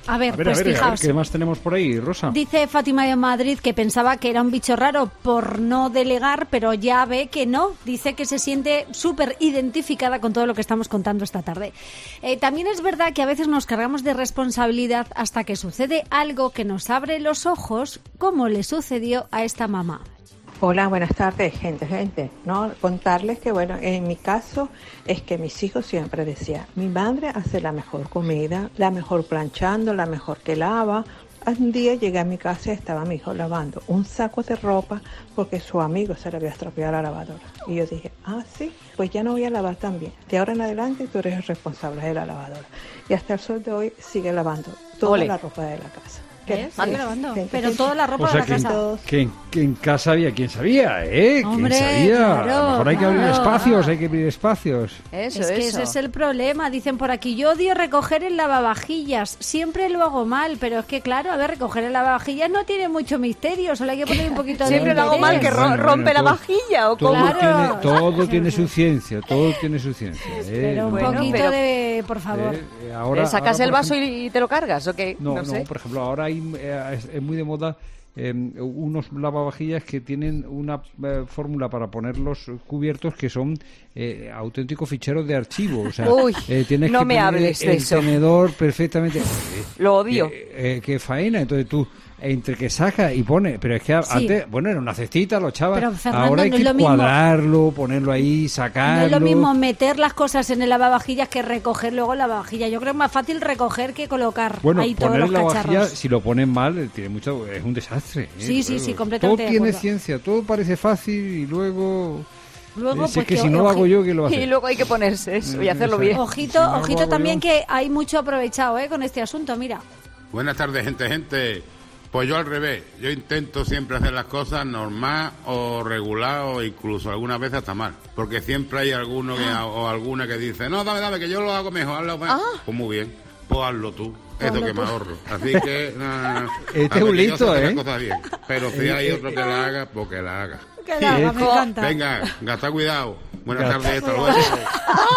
A ver, a ver, pues a ver, fijaos. A ver, ¿qué más tenemos por ahí, Rosa? Dice Fátima de Madrid que pensaba que era un bicho raro por no delegar, pero ya ve que no. Dice que se siente súper identificada con todo lo que estamos contando esta tarde. Eh, también es verdad que a veces nos cargamos de responsabilidad hasta que sucede algo que nos abre los ojos, como le sucedió a esta mamá. Hola, buenas tardes, gente, gente. No, contarles que, bueno, en mi caso es que mis hijos siempre decían, mi madre hace la mejor comida, la mejor planchando, la mejor que lava. Un día llegué a mi casa y estaba mi hijo lavando un saco de ropa porque su amigo se le había estropeado la lavadora. Y yo dije, ah, sí, pues ya no voy a lavar también. De ahora en adelante tú eres el responsable de la lavadora. Y hasta el sol de hoy sigue lavando toda Ole. la ropa de la casa. ¿Qué? Sí, lavando. gente, Pero gente. toda la ropa O sea, de que la en, casa. que, en, que en casa había quien sabía, ¿eh? Hombre, ¿Quién sabía? claro, a lo mejor hay que abrir claro. espacios, hay que abrir espacios. Eso, es que eso. ese es el problema. Dicen por aquí, yo odio recoger el lavavajillas. Siempre lo hago mal, pero es que claro, a ver, recoger el lavavajillas no tiene mucho misterio. Solo hay que poner un poquito de Siempre lo hago mal, que ro- Bueno, rompe bueno, la todo- vajilla o Todo, cómo. tiene, todo tiene su ciencia, todo tiene su ciencia. ¿eh? Pero un No, poquito pero- de, por favor. eh, eh, ahora, ¿Le sacas ahora, el por vaso ejemplo- y, y te lo cargas o qué? No, No, no, sé. por ejemplo, ahora hay, eh, es, es muy de moda eh, unos lavavajillas que tienen una eh, fórmula para poner los cubiertos que son eh, auténticos ficheros de archivo. O sea, Uy, eh, tienes no que me poner hables de el eso. tenedor perfectamente. Lo odio. Eh, eh, qué faena. Entonces tú, entre que saca y pone, pero es que Sí. antes, bueno, era una cestita, lo echabas. Pero, Fernando, Ahora hay no que es lo mismo. cuadrarlo, ponerlo ahí, sacarlo. No es lo mismo meter las cosas en el lavavajillas que recoger luego el lavavajillas. Yo creo que es más fácil recoger que colocar Bueno, ahí todos poner los en la vajilla, cacharros. si lo ponen mal, eh, tiene mucho, es un desastre. ¿eh? Sí, sí, sí, Todo completamente de tiene acuerdo. ciencia, todo parece fácil y luego... Luego, eh, si pues es que que si no lo hago yo, ¿quién lo va a hacer? Y luego hay que ponerse eso y Eh, hacerlo exacto. bien. Ojito, Si no lo ojito hago también yo. que hay mucho aprovechado ¿eh? con este asunto, mira. Buenas tardes, gente, gente. Pues yo al revés. Yo intento siempre hacer las cosas normal o regular o incluso algunas veces hasta mal. Porque siempre hay alguno que, o alguna que dice, no, dame, dame, que yo lo hago mejor. Hazlo mejor. Ah. Pues muy bien. Pues hazlo tú. Pues Eso hazlo que tú. me ahorro. Así que... No, no, no. Este A es ver, un que yo sé listo, hacer las ¿eh? cosas bien. Pero si hay otro que la haga, pues que la haga. Que la haga, me encanta. Venga, gasta cuidado. Buenas Gasta tardes, hasta cuidado. luego.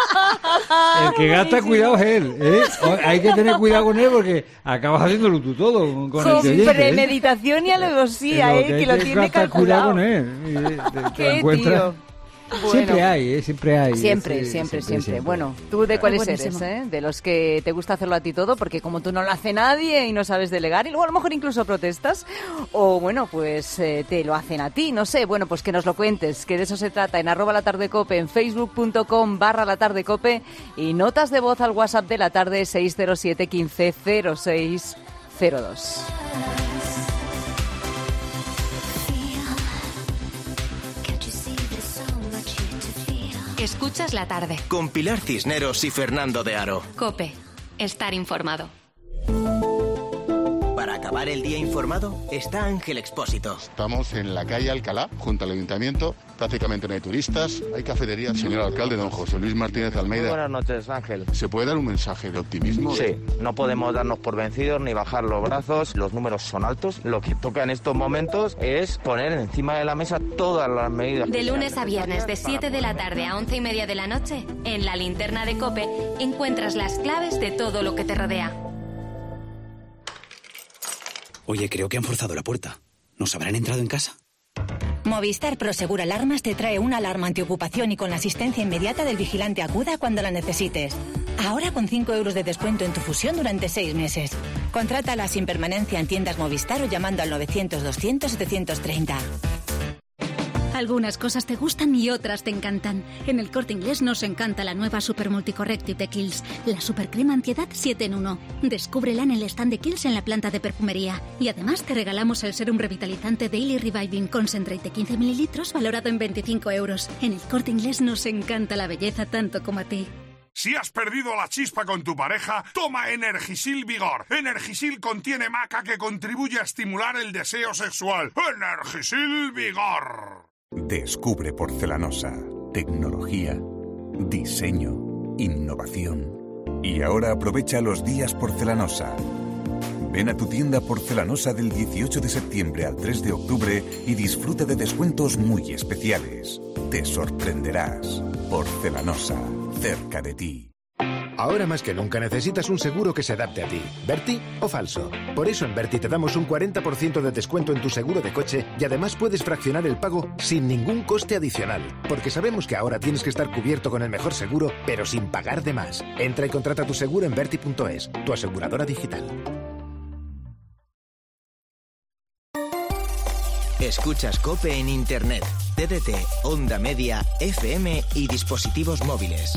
El que gasta cuidado es él. ¿eh? O- Hay que tener cuidado con él porque acabas haciéndolo tú todo con, con el Con que oyente, ¿eh? premeditación y alevosía, Pero ¿eh? Que lo tiene gastar cuidado calculado. con él. y, eh, te- te Qué encuentras- tío. Siempre Bueno. hay, ¿eh? Siempre hay. Siempre, ese- siempre, siempre, siempre. Bueno, ¿tú de cuáles eres, buenísimo. eh? De los que te gusta hacerlo a ti todo, porque como tú no lo hace nadie y no sabes delegar, y luego a lo mejor incluso protestas, o bueno, pues eh, te lo hacen a ti, no sé, bueno, pues que nos lo cuentes, que de eso se trata en arroba la tarde cope, en facebook.com barra la tarde cope, y notas de voz al WhatsApp de la tarde seis cero siete quince cero seis cero dos. Escuchas la tarde. Con Pilar Cisneros y Fernando de Aro. Cope. Estar informado. Para acabar el día informado está Ángel Expósito. Estamos en la calle Alcalá, junto al ayuntamiento. Prácticamente no hay turistas. Hay cafetería. Señor alcalde, don José Luis Martínez Almeida. Muy buenas noches, Ángel. ¿Se puede dar un mensaje de optimismo? Sí, no podemos darnos por vencidos ni bajar los brazos. Los números son altos. Lo que toca en estos momentos es poner encima de la mesa todas las medidas. De lunes a viernes de siete de la tarde a once y media de la noche, en la linterna de Cope, encuentras las claves de todo lo que te rodea. Oye, creo que han forzado la puerta. ¿Nos habrán entrado en casa? Movistar Prosegur Alarmas te trae una alarma antiocupación y con la asistencia inmediata del vigilante acuda cuando la necesites. Ahora con cinco euros de descuento en tu fusión durante seis meses. Contrátala sin permanencia en tiendas Movistar o llamando al novecientos doscientos setecientos treinta. Algunas cosas te gustan y otras te encantan. En el Corte Inglés nos encanta la nueva Super Multicorrective de Kiehl's, la Super Crema Antiedad siete en uno. Descúbrela en el stand de Kiehl's en la planta de perfumería. Y además te regalamos el serum revitalizante Daily Reviving Concentrate de quince mililitros valorado en veinticinco euros. En el Corte Inglés nos encanta la belleza tanto como a ti. Si has perdido la chispa con tu pareja, toma Energisil Vigor. Energisil contiene maca que contribuye a estimular el deseo sexual. Energisil Vigor. Descubre Porcelanosa. Tecnología, diseño, innovación. Y ahora aprovecha los días Porcelanosa. Ven a tu tienda Porcelanosa del dieciocho de septiembre al tres de octubre y disfruta de descuentos muy especiales. Te sorprenderás. Porcelanosa, cerca de ti. Ahora más que nunca necesitas un seguro que se adapte a ti. ¿Verti o falso? Por eso en Verti te damos un cuarenta por ciento de descuento en tu seguro de coche y además puedes fraccionar el pago sin ningún coste adicional. Porque sabemos que ahora tienes que estar cubierto con el mejor seguro, pero sin pagar de más. Entra y contrata tu seguro en verti punto es, tu aseguradora digital. Escuchas COPE en Internet, T D T, Onda Media, F M y dispositivos móviles.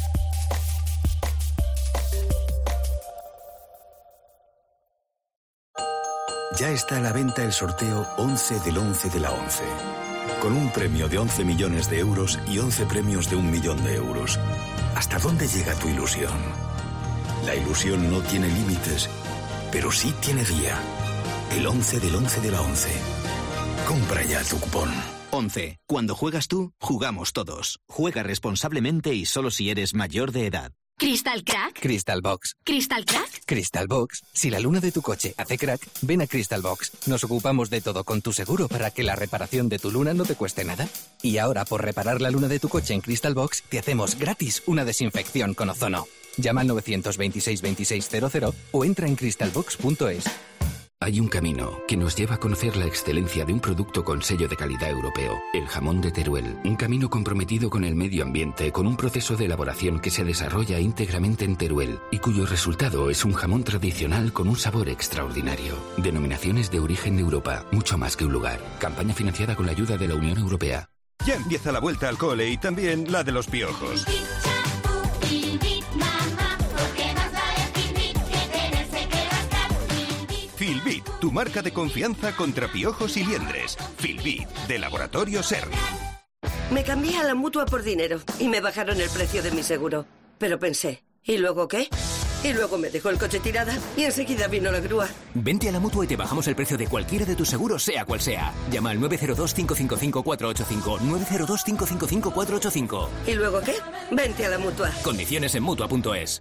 Ya está a la venta el sorteo once del once de la once. Con un premio de once millones de euros y once premios de un millón de euros. ¿Hasta dónde llega tu ilusión? La ilusión no tiene límites, pero sí tiene día. El once del once de la once. Compra ya tu cupón. once. Cuando juegas tú, jugamos todos. Juega responsablemente y solo si eres mayor de edad. ¿Crystal Crack? Crystal Box. ¿Crystal Crack? Crystal Box. Si la luna de tu coche hace crack, ven a Crystal Box. Nos ocupamos de todo con tu seguro para que la reparación de tu luna no te cueste nada. Y ahora, por reparar la luna de tu coche en Crystal Box, te hacemos gratis una desinfección con ozono. Llama al nueve dos seis, veintiséis cero cero o entra en crystal box punto es. Hay un camino que nos lleva a conocer la excelencia de un producto con sello de calidad europeo, el jamón de Teruel. Un camino comprometido con el medio ambiente, con un proceso de elaboración que se desarrolla íntegramente en Teruel y cuyo resultado es un jamón tradicional con un sabor extraordinario. Denominaciones de origen de Europa, mucho más que un lugar. Campaña financiada con la ayuda de la Unión Europea. Ya empieza la vuelta al cole y también la de los piojos. Filbit, tu marca de confianza contra piojos y liendres. Filbit, de Laboratorio Serri. Me cambié a la Mutua por dinero y me bajaron el precio de mi seguro. Pero pensé, ¿y luego qué? Y luego me dejó el coche tirada y enseguida vino la grúa. Vente a la Mutua y te bajamos el precio de cualquiera de tus seguros, sea cual sea. Llama al nueve cero dos, cinco cinco cinco, cuatro ocho cinco, nueve cero dos, cinco cinco cinco, cuatro ocho cinco. ¿Y luego qué? Vente a la Mutua. Condiciones en Mutua punto es.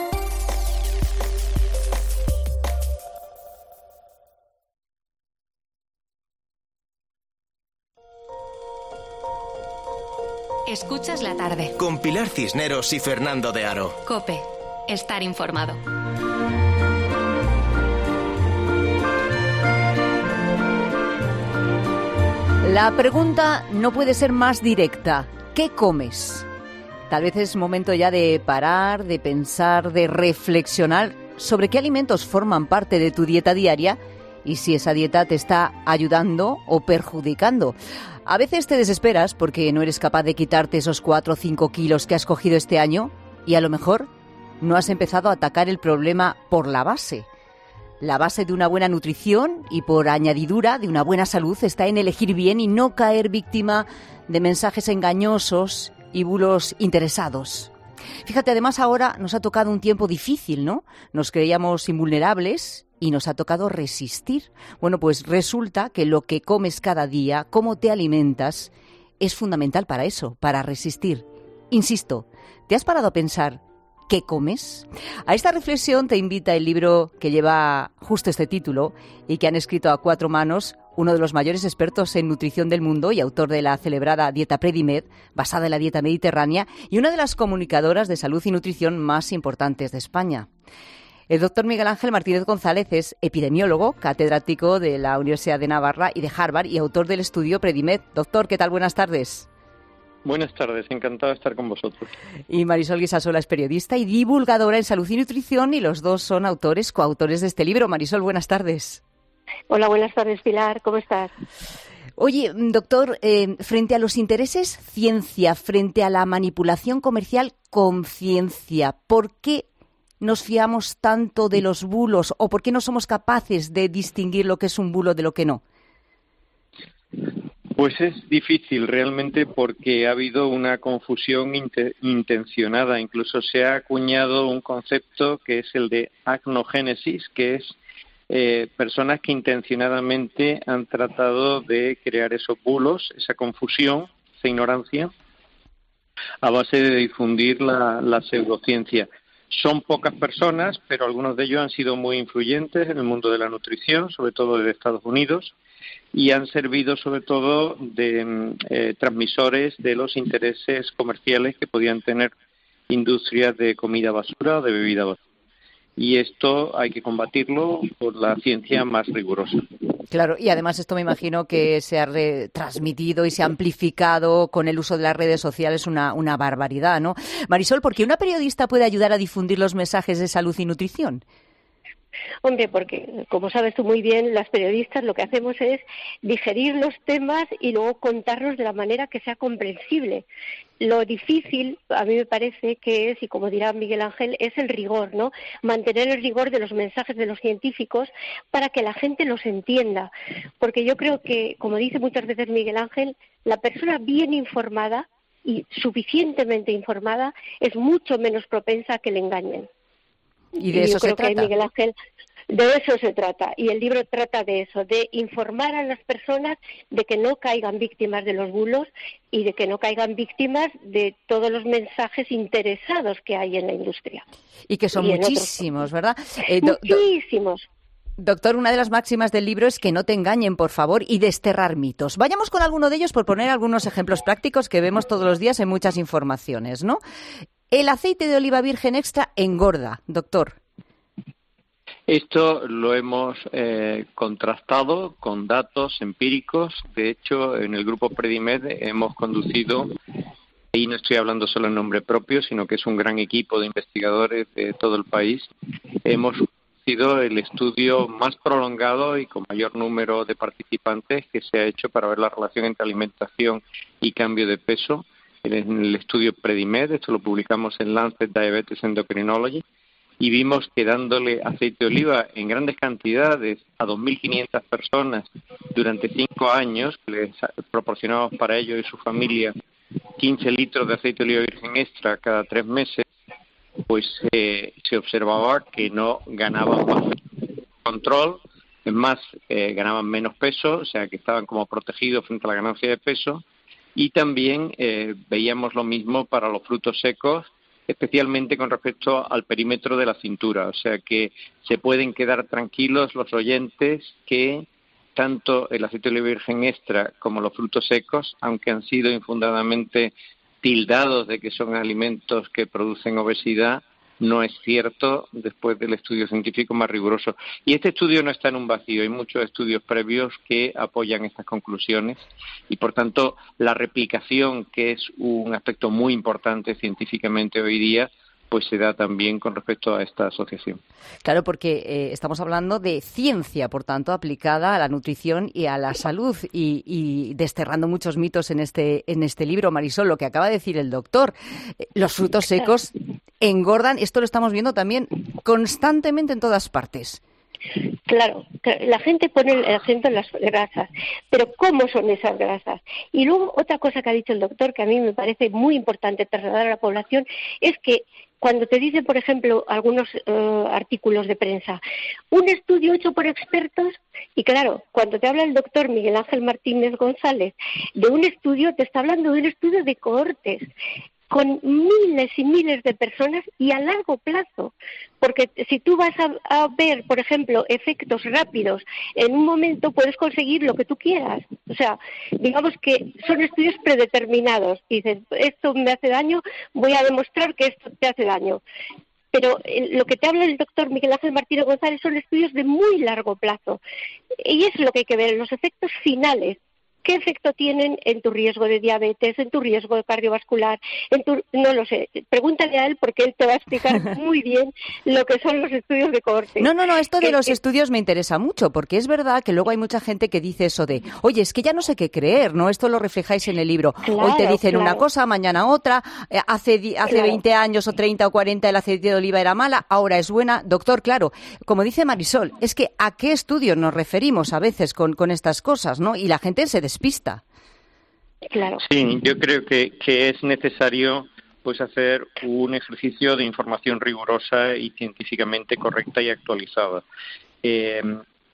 Escuchas la tarde. Con Pilar Cisneros y Fernando de Aro. COPE. Estar informado. La pregunta no puede ser más directa. ¿Qué comes? Tal vez es momento ya de parar, de pensar, de reflexionar sobre qué alimentos forman parte de tu dieta diaria y si esa dieta te está ayudando o perjudicando. A veces te desesperas porque no eres capaz de quitarte esos cuatro o cinco kilos que has cogido este año y a lo mejor no has empezado a atacar el problema por la base. La base de una buena nutrición y por añadidura de una buena salud está en elegir bien y no caer víctima de mensajes engañosos y bulos interesados. Fíjate, además ahora nos ha tocado un tiempo difícil, ¿no? Nos creíamos invulnerables y nos ha tocado resistir. Bueno, pues resulta que lo que comes cada día, cómo te alimentas, es fundamental para eso, para resistir. Insisto, ¿te has parado a pensar qué comes? A esta reflexión te invita el libro que lleva justo este título y que han escrito a cuatro manos uno de los mayores expertos en nutrición del mundo y autor de la celebrada Dieta Predimed, basada en la dieta mediterránea, y una de las comunicadoras de salud y nutrición más importantes de España. El doctor Miguel Ángel Martínez González es epidemiólogo, catedrático de la Universidad de Navarra y de Harvard y autor del estudio Predimed. Doctor, ¿qué tal? Buenas tardes. Buenas tardes, encantado de estar con vosotros. Y Marisol Guisasola es periodista y divulgadora en salud y nutrición y los dos son autores, coautores de este libro. Marisol, buenas tardes. Hola, buenas tardes, Pilar. ¿Cómo estás? Oye, doctor, eh, frente a los intereses, ciencia, frente a la manipulación comercial, conciencia, ¿por qué nos fiamos tanto de los bulos o por qué no somos capaces de distinguir lo que es un bulo de lo que no? Pues es difícil realmente porque ha habido una confusión int- intencionada. Incluso se ha acuñado un concepto que es el de agnogénesis, que es eh, personas que intencionadamente han tratado de crear esos bulos, esa confusión, esa ignorancia, a base de difundir la, la pseudociencia. Son pocas personas, pero algunos de ellos han sido muy influyentes en el mundo de la nutrición, sobre todo de Estados Unidos, y han servido sobre todo de eh, transmisores de los intereses comerciales que podían tener industrias de comida basura o de bebida basura. Y esto hay que combatirlo por la ciencia más rigurosa. Claro, y además esto me imagino que se ha retransmitido y se ha amplificado con el uso de las redes sociales una, una barbaridad, ¿no? Marisol, ¿por qué una periodista puede ayudar a difundir los mensajes de salud y nutrición? Hombre, porque, como sabes tú muy bien, las periodistas lo que hacemos es digerir los temas y luego contarlos de la manera que sea comprensible. Lo difícil, a mí me parece que es, y como dirá Miguel Ángel, es el rigor, ¿no? Mantener el rigor de los mensajes de los científicos para que la gente los entienda. Porque yo creo que, como dice muchas veces Miguel Ángel, la persona bien informada y suficientemente informada es mucho menos propensa a que le engañen. Y de eso se trata. Yo creo que Miguel Ángel, de eso se trata, y el libro trata de eso, de informar a las personas de que no caigan víctimas de los bulos y de que no caigan víctimas de todos los mensajes interesados que hay en la industria. Y que son y muchísimos, otros... ¿verdad? Eh, do, muchísimos. Doctor, una de las máximas del libro es que no te engañen, por favor, y desterrar mitos. Vayamos con alguno de ellos por poner algunos ejemplos prácticos que vemos todos los días en muchas informaciones, ¿no? El aceite de oliva virgen extra engorda, doctor. Esto lo hemos eh, contrastado con datos empíricos. De hecho, en el grupo Predimed hemos conducido, y no estoy hablando solo en nombre propio, sino que es un gran equipo de investigadores de todo el país, hemos conducido el estudio más prolongado y con mayor número de participantes que se ha hecho para ver la relación entre alimentación y cambio de peso. En el estudio Predimed, esto lo publicamos en Lancet Diabetes Endocrinology, y vimos que dándole aceite de oliva en grandes cantidades a dos mil quinientas personas durante cinco años, les proporcionamos para ellos y su familia quince litros de aceite de oliva virgen extra cada tres meses, pues eh, se observaba que no ganaban más control, es más, eh, ganaban menos peso, o sea que estaban como protegidos frente a la ganancia de peso. Y también eh, veíamos lo mismo para los frutos secos, especialmente con respecto al perímetro de la cintura. O sea que se pueden quedar tranquilos los oyentes que tanto el aceite de oliva virgen extra como los frutos secos, aunque han sido infundadamente tildados de que son alimentos que producen obesidad, no es cierto después del estudio científico más riguroso. Y este estudio no está en un vacío, hay muchos estudios previos que apoyan estas conclusiones y, por tanto, la replicación, que es un aspecto muy importante científicamente hoy día, pues se da también con respecto a esta asociación. Claro, porque eh, estamos hablando de ciencia, por tanto, aplicada a la nutrición y a la salud y, y desterrando muchos mitos en este, en este libro. Marisol, lo que acaba de decir el doctor, eh, los frutos secos engordan, esto lo estamos viendo también constantemente en todas partes. Claro, la gente pone el acento en las grasas, pero ¿cómo son esas grasas? Y luego otra cosa que ha dicho el doctor, que a mí me parece muy importante trasladar a la población, es que cuando te dicen, por ejemplo, algunos uh, artículos de prensa, un estudio hecho por expertos, y claro, cuando te habla el doctor Miguel Ángel Martínez González de un estudio, te está hablando de un estudio de cohortes, con miles y miles de personas y a largo plazo. Porque si tú vas a, a ver, por ejemplo, efectos rápidos, en un momento puedes conseguir lo que tú quieras. O sea, digamos que son estudios predeterminados. Y dices, esto me hace daño, voy a demostrar que esto te hace daño. Pero eh, lo que te habla el doctor Miguel Ángel Martínez González son estudios de muy largo plazo. Y es lo que hay que ver, los efectos finales. ¿Qué efecto tienen en tu riesgo de diabetes, en tu riesgo de cardiovascular? En tu... No lo sé. Pregúntale a él porque él te va a explicar muy bien lo que son los estudios de cohorte. No, no, no. Esto de que, los que... estudios me interesa mucho porque es verdad que luego hay mucha gente que dice eso de, oye, es que ya no sé qué creer, ¿no? Esto lo reflejáis en el libro. Claro, Hoy te dicen claro. una cosa, mañana otra. Eh, hace hace claro. veinte años o treinta o cuarenta el aceite de oliva era mala, ahora es buena. Doctor, claro, como dice Marisol, es que ¿a qué estudios nos referimos a veces con, con estas cosas, ¿no? Y la gente se despista. Claro. Sí, yo creo que, que es necesario pues hacer un ejercicio de información rigurosa y científicamente correcta y actualizada. Eh,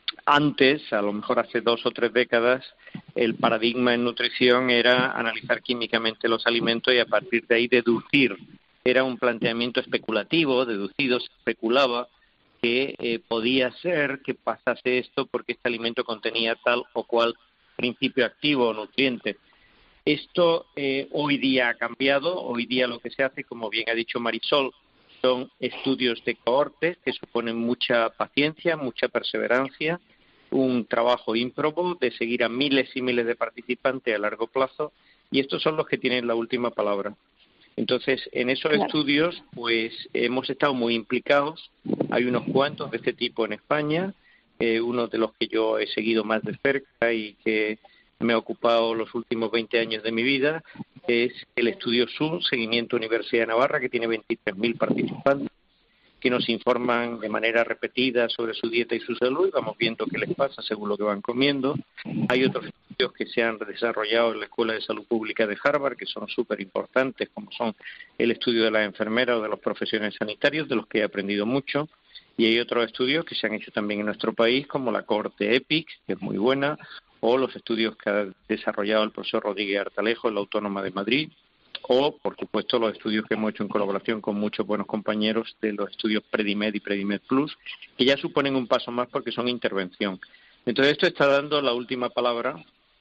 antes, a lo mejor hace dos o tres décadas, el paradigma en nutrición era analizar químicamente los alimentos y a partir de ahí deducir. Era un planteamiento especulativo, deducido, se especulaba que eh, podía ser que pasase esto porque este alimento contenía tal o cual principio activo o nutriente. Esto eh, hoy día ha cambiado. Hoy día lo que se hace, como bien ha dicho Marisol, son estudios de cohortes que suponen mucha paciencia, mucha perseverancia, un trabajo ímprobo de seguir a miles y miles de participantes a largo plazo, y estos son los que tienen la última palabra. Entonces, en esos claro. estudios, pues hemos estado muy implicados. Hay unos cuantos de este tipo en España, eh, uno de los que yo he seguido más de cerca y que me ha ocupado los últimos veinte años de mi vida, es el estudio S U N, Seguimiento Universidad de Navarra, que tiene veintitrés mil participantes, que nos informan de manera repetida sobre su dieta y su salud, y vamos viendo qué les pasa según lo que van comiendo. Hay otros estudios que se han desarrollado en la Escuela de Salud Pública de Harvard, que son súper importantes, como son el estudio de las enfermeras o de los profesionales sanitarios, de los que he aprendido mucho. Y hay otros estudios que se han hecho también en nuestro país, como la cohorte EPIC, que es muy buena, o los estudios que ha desarrollado el profesor Rodríguez Artalejo en la Autónoma de Madrid, o, por supuesto, los estudios que hemos hecho en colaboración con muchos buenos compañeros de los estudios Predimed y Predimed Plus, que ya suponen un paso más porque son intervención. Entonces, esto está dando la última palabra,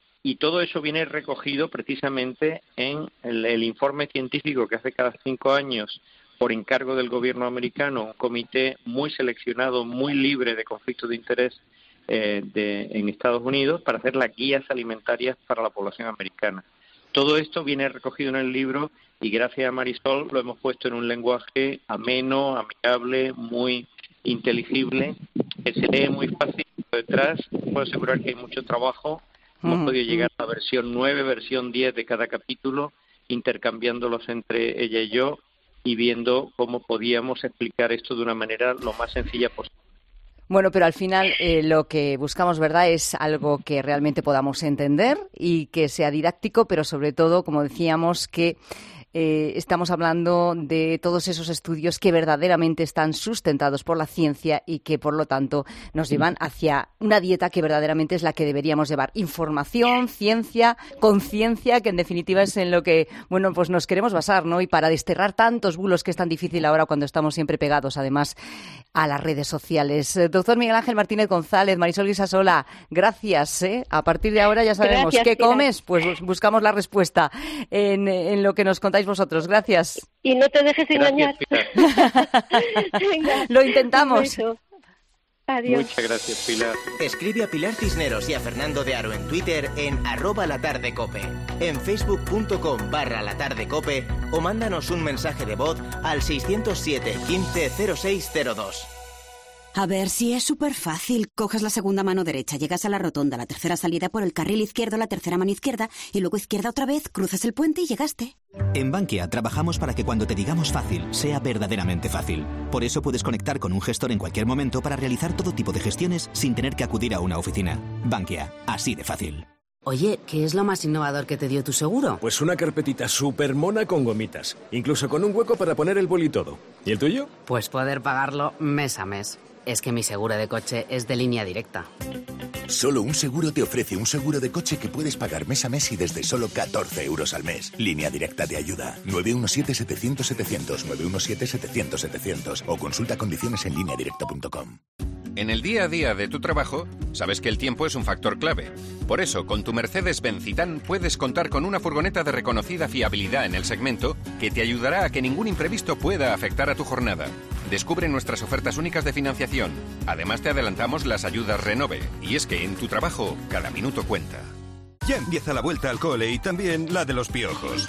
y todo eso viene recogido precisamente en el, el informe científico que hace cada cinco años, por encargo del gobierno americano, un comité muy seleccionado, muy libre de conflictos de interés, Eh, de, en Estados Unidos, para hacer las guías alimentarias para la población americana. Todo esto viene recogido en el libro y gracias a Marisol lo hemos puesto en un lenguaje ameno, amigable, muy inteligible, que se lee muy fácil. Detrás puedo asegurar que hay mucho trabajo. Hemos mm. podido llegar a la versión nueve, versión diez de cada capítulo, intercambiándolos entre ella y yo y viendo cómo podíamos explicar esto de una manera lo más sencilla posible. Bueno, pero al final eh, lo que buscamos, ¿verdad?, es algo que realmente podamos entender y que sea didáctico, pero sobre todo, como decíamos, que eh, estamos hablando de todos esos estudios que verdaderamente están sustentados por la ciencia y que, por lo tanto, nos llevan hacia una dieta que verdaderamente es la que deberíamos llevar. Información, ciencia, conciencia, que en definitiva es en lo que, bueno, pues nos queremos basar, ¿no? Y para desterrar tantos bulos que es tan difícil ahora cuando estamos siempre pegados, además, a las redes sociales. Doctor Miguel Ángel Martínez González, Marisol Guisasola, gracias. ¿eh? A partir de ahora ya sabemos gracias, qué comes, pues buscamos la respuesta en, en lo que nos contáis vosotros. Gracias. Y no te dejes engañar. Venga, lo intentamos. Adiós. Muchas gracias, Pilar. Escribe a Pilar Cisneros y a Fernando de Aro en Twitter en arroba latardecope, en facebook.com barra latardecope o mándanos un mensaje de voz al seiscientos siete quince cero seis cero dos. A ver, si es súper fácil. Coges la segunda mano derecha, llegas a la rotonda, la tercera salida por el carril izquierdo, la tercera mano izquierda y luego izquierda otra vez, cruzas el puente y llegaste. En Bankia trabajamos para que cuando te digamos fácil, sea verdaderamente fácil. Por eso puedes conectar con un gestor en cualquier momento para realizar todo tipo de gestiones sin tener que acudir a una oficina. Bankia, así de fácil. Oye, ¿qué es lo más innovador que te dio tu seguro? Pues una carpetita súper mona con gomitas, incluso con un hueco para poner el boli y todo. ¿Y el tuyo? Pues poder pagarlo mes a mes. Es que mi seguro de coche es de Línea Directa. Solo un seguro te ofrece un seguro de coche que puedes pagar mes a mes y desde solo catorce euros al mes. Línea Directa te ayuda. nueve uno siete setecientos setecientos, nueve uno siete setecientos setecientos o consulta condiciones en línea directa punto com. En el día a día de tu trabajo, sabes que el tiempo es un factor clave. Por eso, con tu Mercedes-Benz Citan puedes contar con una furgoneta de reconocida fiabilidad en el segmento que te ayudará a que ningún imprevisto pueda afectar a tu jornada. Descubre nuestras ofertas únicas de financiación. Además, te adelantamos las ayudas Renove. Y es que en tu trabajo, cada minuto cuenta. Ya empieza la vuelta al cole y también la de los piojos.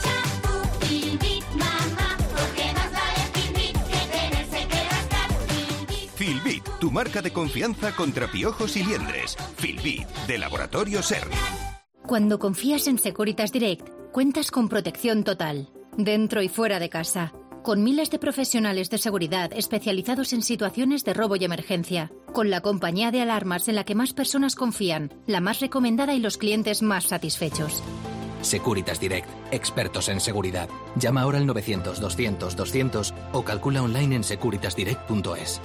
Filbit, tu marca de confianza contra piojos y liendres. Filbit, de Laboratorio SER. Cuando confías en Securitas Direct, cuentas con protección total, dentro y fuera de casa, con miles de profesionales de seguridad especializados en situaciones de robo y emergencia, con la compañía de alarmas en la que más personas confían, la más recomendada y los clientes más satisfechos. Securitas Direct, expertos en seguridad. Llama ahora al novecientos doscientos doscientos o calcula online en securitas direct punto es.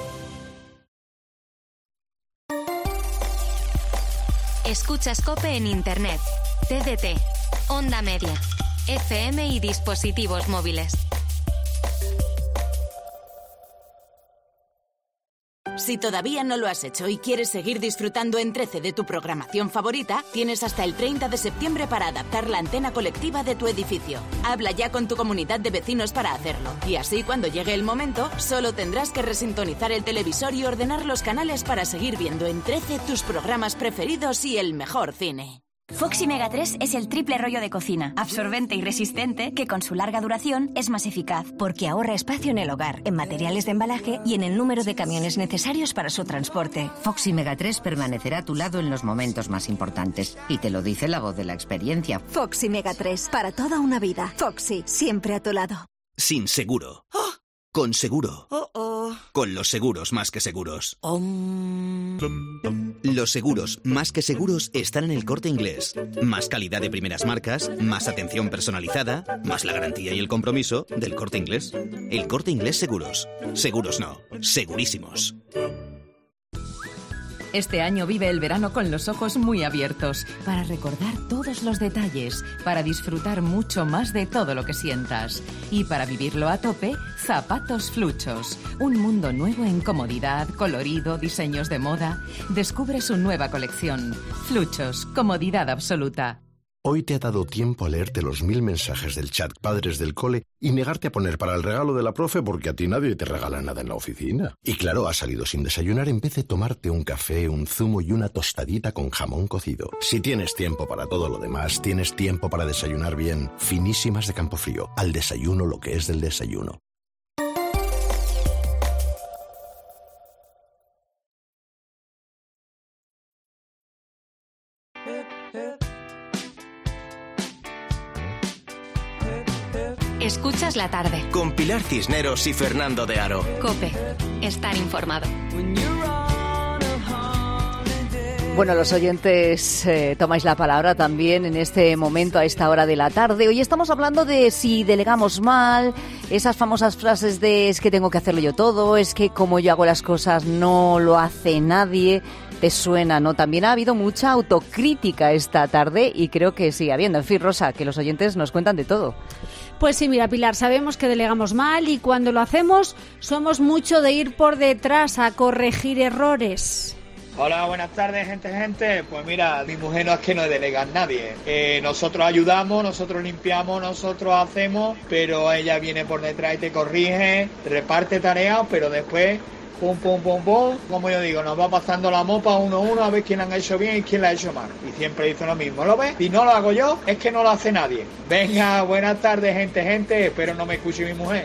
Escuchas COPE en Internet, T D T, Onda Media, F M y dispositivos móviles. Si todavía no lo has hecho y quieres seguir disfrutando en trece de tu programación favorita, tienes hasta el treinta de septiembre para adaptar la antena colectiva de tu edificio. Habla ya con tu comunidad de vecinos para hacerlo. Y así, cuando llegue el momento, solo tendrás que resintonizar el televisor y ordenar los canales para seguir viendo en trece tus programas preferidos y el mejor cine. Foxy Mega tres es el triple rollo de cocina, absorbente y resistente, que con su larga duración es más eficaz, porque ahorra espacio en el hogar, en materiales de embalaje y en el número de camiones necesarios para su transporte. Foxy Mega tres permanecerá a tu lado en los momentos más importantes, y te lo dice la voz de la experiencia. Foxy Mega tres, para toda una vida. Foxy, siempre a tu lado. Sin seguro. ¡Oh! Con seguro. Oh, oh. Con los seguros más que seguros. Um. Los seguros más que seguros están en El Corte Inglés. Más calidad de primeras marcas, más atención personalizada, más la garantía y el compromiso del Corte Inglés. El Corte Inglés Seguros. Seguros no, segurísimos. Este año vive el verano con los ojos muy abiertos, para recordar todos los detalles, para disfrutar mucho más de todo lo que sientas. Y para vivirlo a tope, Zapatos Fluchos. Un mundo nuevo en comodidad, colorido, diseños de moda. Descubre su nueva colección. Fluchos, comodidad absoluta. Hoy te ha dado tiempo a leerte los mil mensajes del chat Padres del Cole y negarte a poner para el regalo de la profe porque a ti nadie te regala nada en la oficina. Y claro, has salido sin desayunar en vez de tomarte un café, un zumo y una tostadita con jamón cocido. Si tienes tiempo para todo lo demás, tienes tiempo para desayunar bien. Finísimas de Campofrío. Al desayuno lo que es del desayuno. Escuchas la tarde. Con Pilar Cisneros y Fernando de Aro. COPE. Estar informado. Bueno, los oyentes eh, tomáis la palabra también en este momento, a esta hora de la tarde. Hoy estamos hablando de si delegamos mal, esas famosas frases de es que tengo que hacerlo yo todo, es que como yo hago las cosas no lo hace nadie. Te suena, ¿no? También ha habido mucha autocrítica esta tarde y creo que sigue habiendo. En fin, Rosa, que los oyentes nos cuentan de todo. Pues sí, mira, Pilar, sabemos que delegamos mal y cuando lo hacemos somos mucho de ir por detrás a corregir errores. Hola, buenas tardes, gente, gente. Pues mira, mi mujer no es que no delega a nadie. Eh, nosotros ayudamos, nosotros limpiamos, nosotros hacemos, pero ella viene por detrás y te corrige, reparte tareas, pero después, pum, pum, pum, pum, como yo digo, nos va pasando la mopa uno a uno a ver quién la ha hecho bien y quién la ha hecho mal. Y siempre dice lo mismo, ¿lo ves? Si no lo hago yo, es que no lo hace nadie. Venga, buenas tardes, gente, gente. Espero no me escuche mi mujer.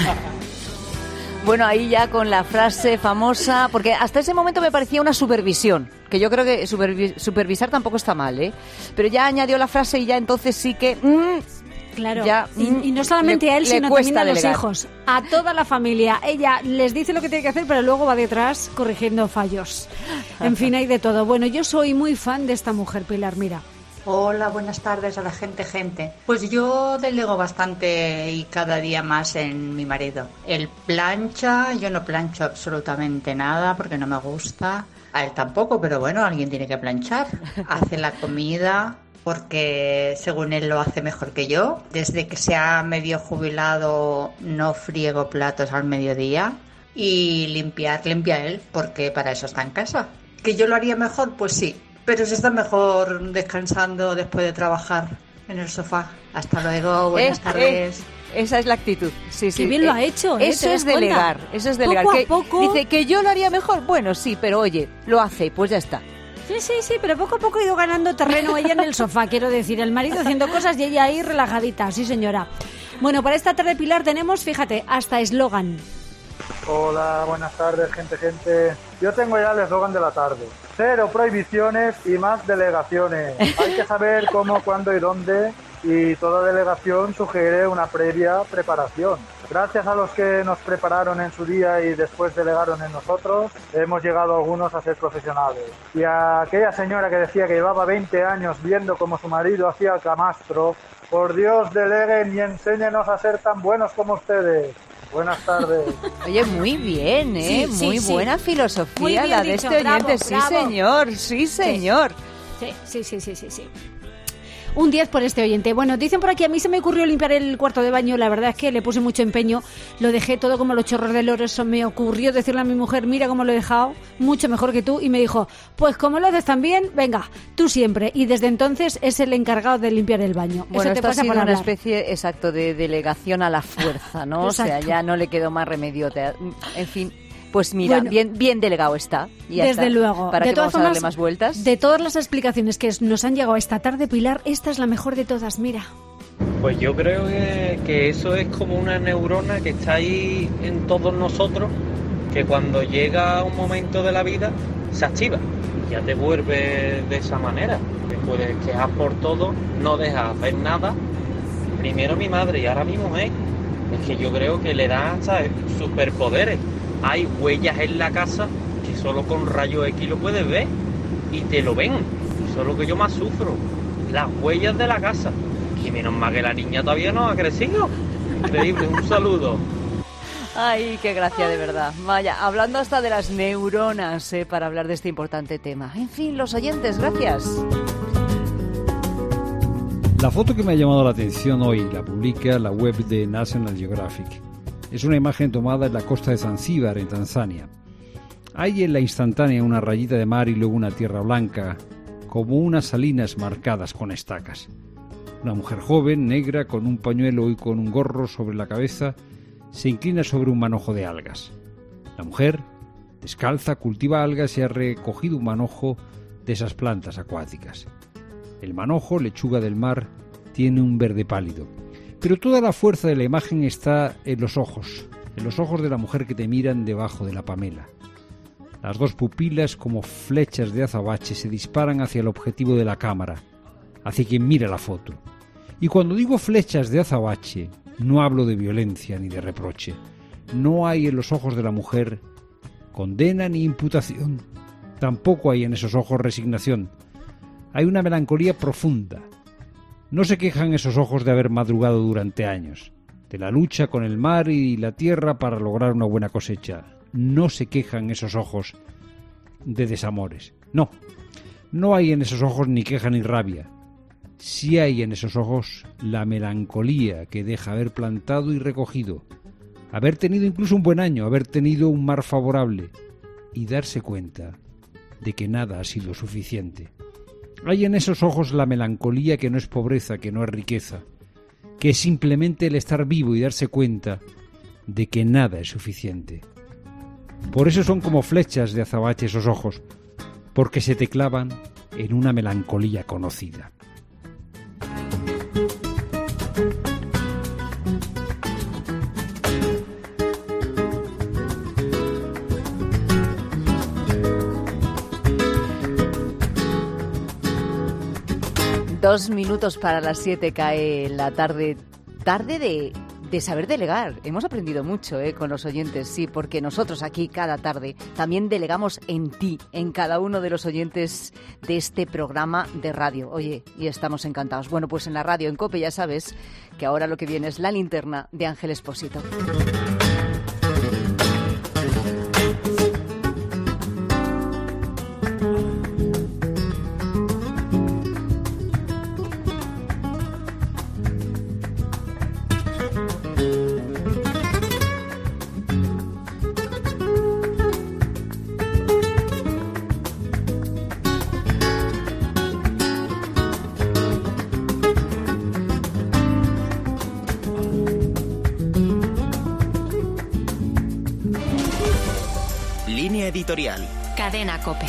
Bueno, ahí ya con la frase famosa, porque hasta ese momento me parecía una supervisión, que yo creo que supervi- supervisar tampoco está mal, ¿eh? Pero ya añadió la frase y ya entonces sí que... Mmm, Claro, ya, y, y no solamente le, a él, sino también a los delegar. hijos, a toda la familia. Ella les dice lo que tiene que hacer, pero luego va detrás corrigiendo fallos. En fin, hay de todo. Bueno, yo soy muy fan de esta mujer, Pilar, mira. Hola, buenas tardes a la gente, gente. Pues yo delego bastante y cada día más en mi marido. Él plancha, yo no plancho absolutamente nada porque no me gusta. A él tampoco, pero bueno, alguien tiene que planchar. Hace la comida porque según él lo hace mejor que yo. Desde que se ha medio jubilado no friego platos al mediodía. Y limpiar, limpia él, porque para eso está en casa. ¿Que yo lo haría mejor? Pues sí. Pero se está mejor descansando después de trabajar en el sofá. Hasta luego, buenas eh, tardes. Eh, esa es la actitud. Sí, sí. Qué bien eh, lo ha hecho. ¿eh? Eso es delegar. Cuenta? Eso es delegar. Poco a que poco. Dice que yo lo haría mejor. Bueno, sí, pero oye, lo hace, pues ya está. Sí, sí, sí, pero poco a poco ha ido ganando terreno ella en el sofá, quiero decir, el marido haciendo cosas y ella ahí relajadita, sí señora. Bueno, para esta tarde, Pilar, tenemos, fíjate, hasta eslogan. Hola, buenas tardes, gente, gente. Yo tengo ya el eslogan de la tarde. Cero prohibiciones y más delegaciones. Hay que saber cómo, cuándo y dónde, y toda delegación sugiere una previa preparación. Gracias a los que nos prepararon en su día y después delegaron en nosotros, hemos llegado algunos a ser profesionales. Y a aquella señora que decía que llevaba veinte años viendo cómo su marido hacía el camastro, por Dios, deleguen y enséñenos a ser tan buenos como ustedes. Buenas tardes. Oye, muy bien, ¿eh? Sí, sí, muy sí. buena filosofía Muy bien la de dicho, este oyente. bravo, sí, bravo. señor, sí, señor. Sí, sí, sí, sí, sí, sí. Un diez por este oyente. Bueno, dicen por aquí, a mí se me ocurrió limpiar el cuarto de baño, la verdad es que le puse mucho empeño, lo dejé todo como los chorros del oro, eso me ocurrió decirle a mi mujer, mira cómo lo he dejado, mucho mejor que tú, y me dijo, pues como lo haces tan bien, venga, tú siempre, y desde entonces es el encargado de limpiar el baño. Bueno, eso te esto ha pasa sido por una hablar. especie, exacto, de delegación a la fuerza, ¿no? O sea, ya no le quedó más remedio, te- en fin... Pues mira, Bueno, bien bien delegado está. Y ya Desde está. luego. ¿Para de qué todas vamos a darle formas, más vueltas? de todas las explicaciones que nos han llegado esta tarde, Pilar, esta es la mejor de todas, mira. Pues yo creo que, que eso es como una neurona que está ahí en todos nosotros, que cuando llega un momento de la vida se activa y ya te vuelve de esa manera. Te puedes quejar por todo, no dejas hacer nada. Primero mi madre y ahora mi mujer. Es que yo creo que le dan, ¿sabes?, superpoderes. Hay huellas en la casa que solo con rayos X lo puedes ver y te lo ven. Eso es lo que yo más sufro, las huellas de la casa. Y menos mal que la niña todavía no ha crecido. Increíble, un saludo. Ay, qué gracia, de verdad. Vaya, hablando hasta de las neuronas, eh, para hablar de este importante tema. En fin, los oyentes, gracias. La foto que me ha llamado la atención hoy la publica la web de National Geographic. Es una imagen tomada en la costa de Zanzíbar, en Tanzania. Hay en la instantánea una rayita de mar y luego una tierra blanca, como unas salinas marcadas con estacas. Una mujer joven, negra, con un pañuelo y con un gorro sobre la cabeza, se inclina sobre un manojo de algas. La mujer, descalza, cultiva algas y ha recogido un manojo de esas plantas acuáticas. El manojo, lechuga del mar, tiene un verde pálido. Pero toda la fuerza de la imagen está en los ojos, en los ojos de la mujer que te miran debajo de la pamela. Las dos pupilas, como flechas de azabache, se disparan hacia el objetivo de la cámara, hacia quien mira la foto. Y cuando digo flechas de azabache, no hablo de violencia ni de reproche. No hay en los ojos de la mujer condena ni imputación. Tampoco hay en esos ojos resignación. Hay una melancolía profunda. No se quejan esos ojos de haber madrugado durante años, de la lucha con el mar y la tierra para lograr una buena cosecha. No se quejan esos ojos de desamores. No, no hay en esos ojos ni queja ni rabia. Sí hay en esos ojos la melancolía que deja haber plantado y recogido, haber tenido incluso un buen año, haber tenido un mar favorable y darse cuenta de que nada ha sido suficiente. Hay en esos ojos la melancolía que no es pobreza, que no es riqueza, que es simplemente el estar vivo y darse cuenta de que nada es suficiente. Por eso son como flechas de azabache esos ojos, porque se te clavan en una melancolía conocida. Dos minutos para las siete cae la tarde, tarde de, de saber delegar. Hemos aprendido mucho eh, con los oyentes, sí, porque nosotros aquí cada tarde también delegamos en ti, en cada uno de los oyentes de este programa de radio. Oye, y estamos encantados. Bueno, pues en la radio, en COPE, ya sabes que ahora lo que viene es la linterna de Ángel Expósito. Línea editorial. Cadena COPE.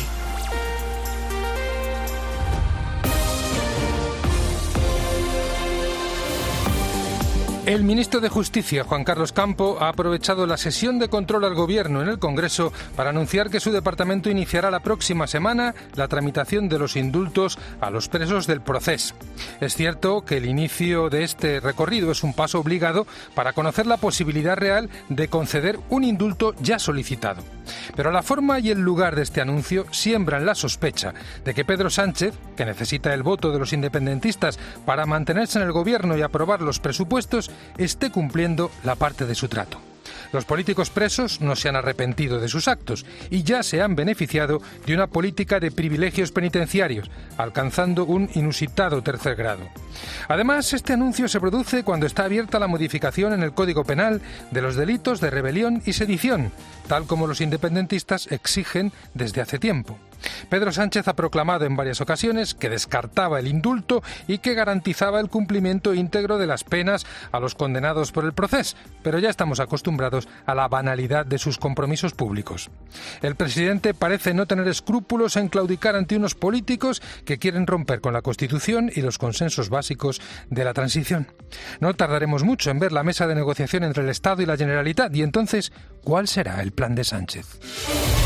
El ministro de Justicia, Juan Carlos Campo, ha aprovechado la sesión de control al Gobierno en el Congreso para anunciar que su departamento iniciará la próxima semana la tramitación de los indultos a los presos del Procés. Es cierto que el inicio de este recorrido es un paso obligado para conocer la posibilidad real de conceder un indulto ya solicitado. Pero la forma y el lugar de este anuncio siembran la sospecha de que Pedro Sánchez, que necesita el voto de los independentistas para mantenerse en el Gobierno y aprobar los presupuestos, esté cumpliendo la parte de su trato. Los políticos presos no se han arrepentido de sus actos y ya se han beneficiado de una política de privilegios penitenciarios, alcanzando un inusitado tercer grado. Además, este anuncio se produce cuando está abierta la modificación en el Código Penal de los delitos de rebelión y sedición, tal como los independentistas exigen desde hace tiempo. Pedro Sánchez ha proclamado en varias ocasiones que descartaba el indulto y que garantizaba el cumplimiento íntegro de las penas a los condenados por el Procés, pero ya estamos acostumbrados a la banalidad de sus compromisos públicos. El presidente parece no tener escrúpulos en claudicar ante unos políticos que quieren romper con la Constitución y los consensos básicos de la transición. No tardaremos mucho en ver la mesa de negociación entre el Estado y la Generalitat y entonces, ¿cuál será el plan de Sánchez?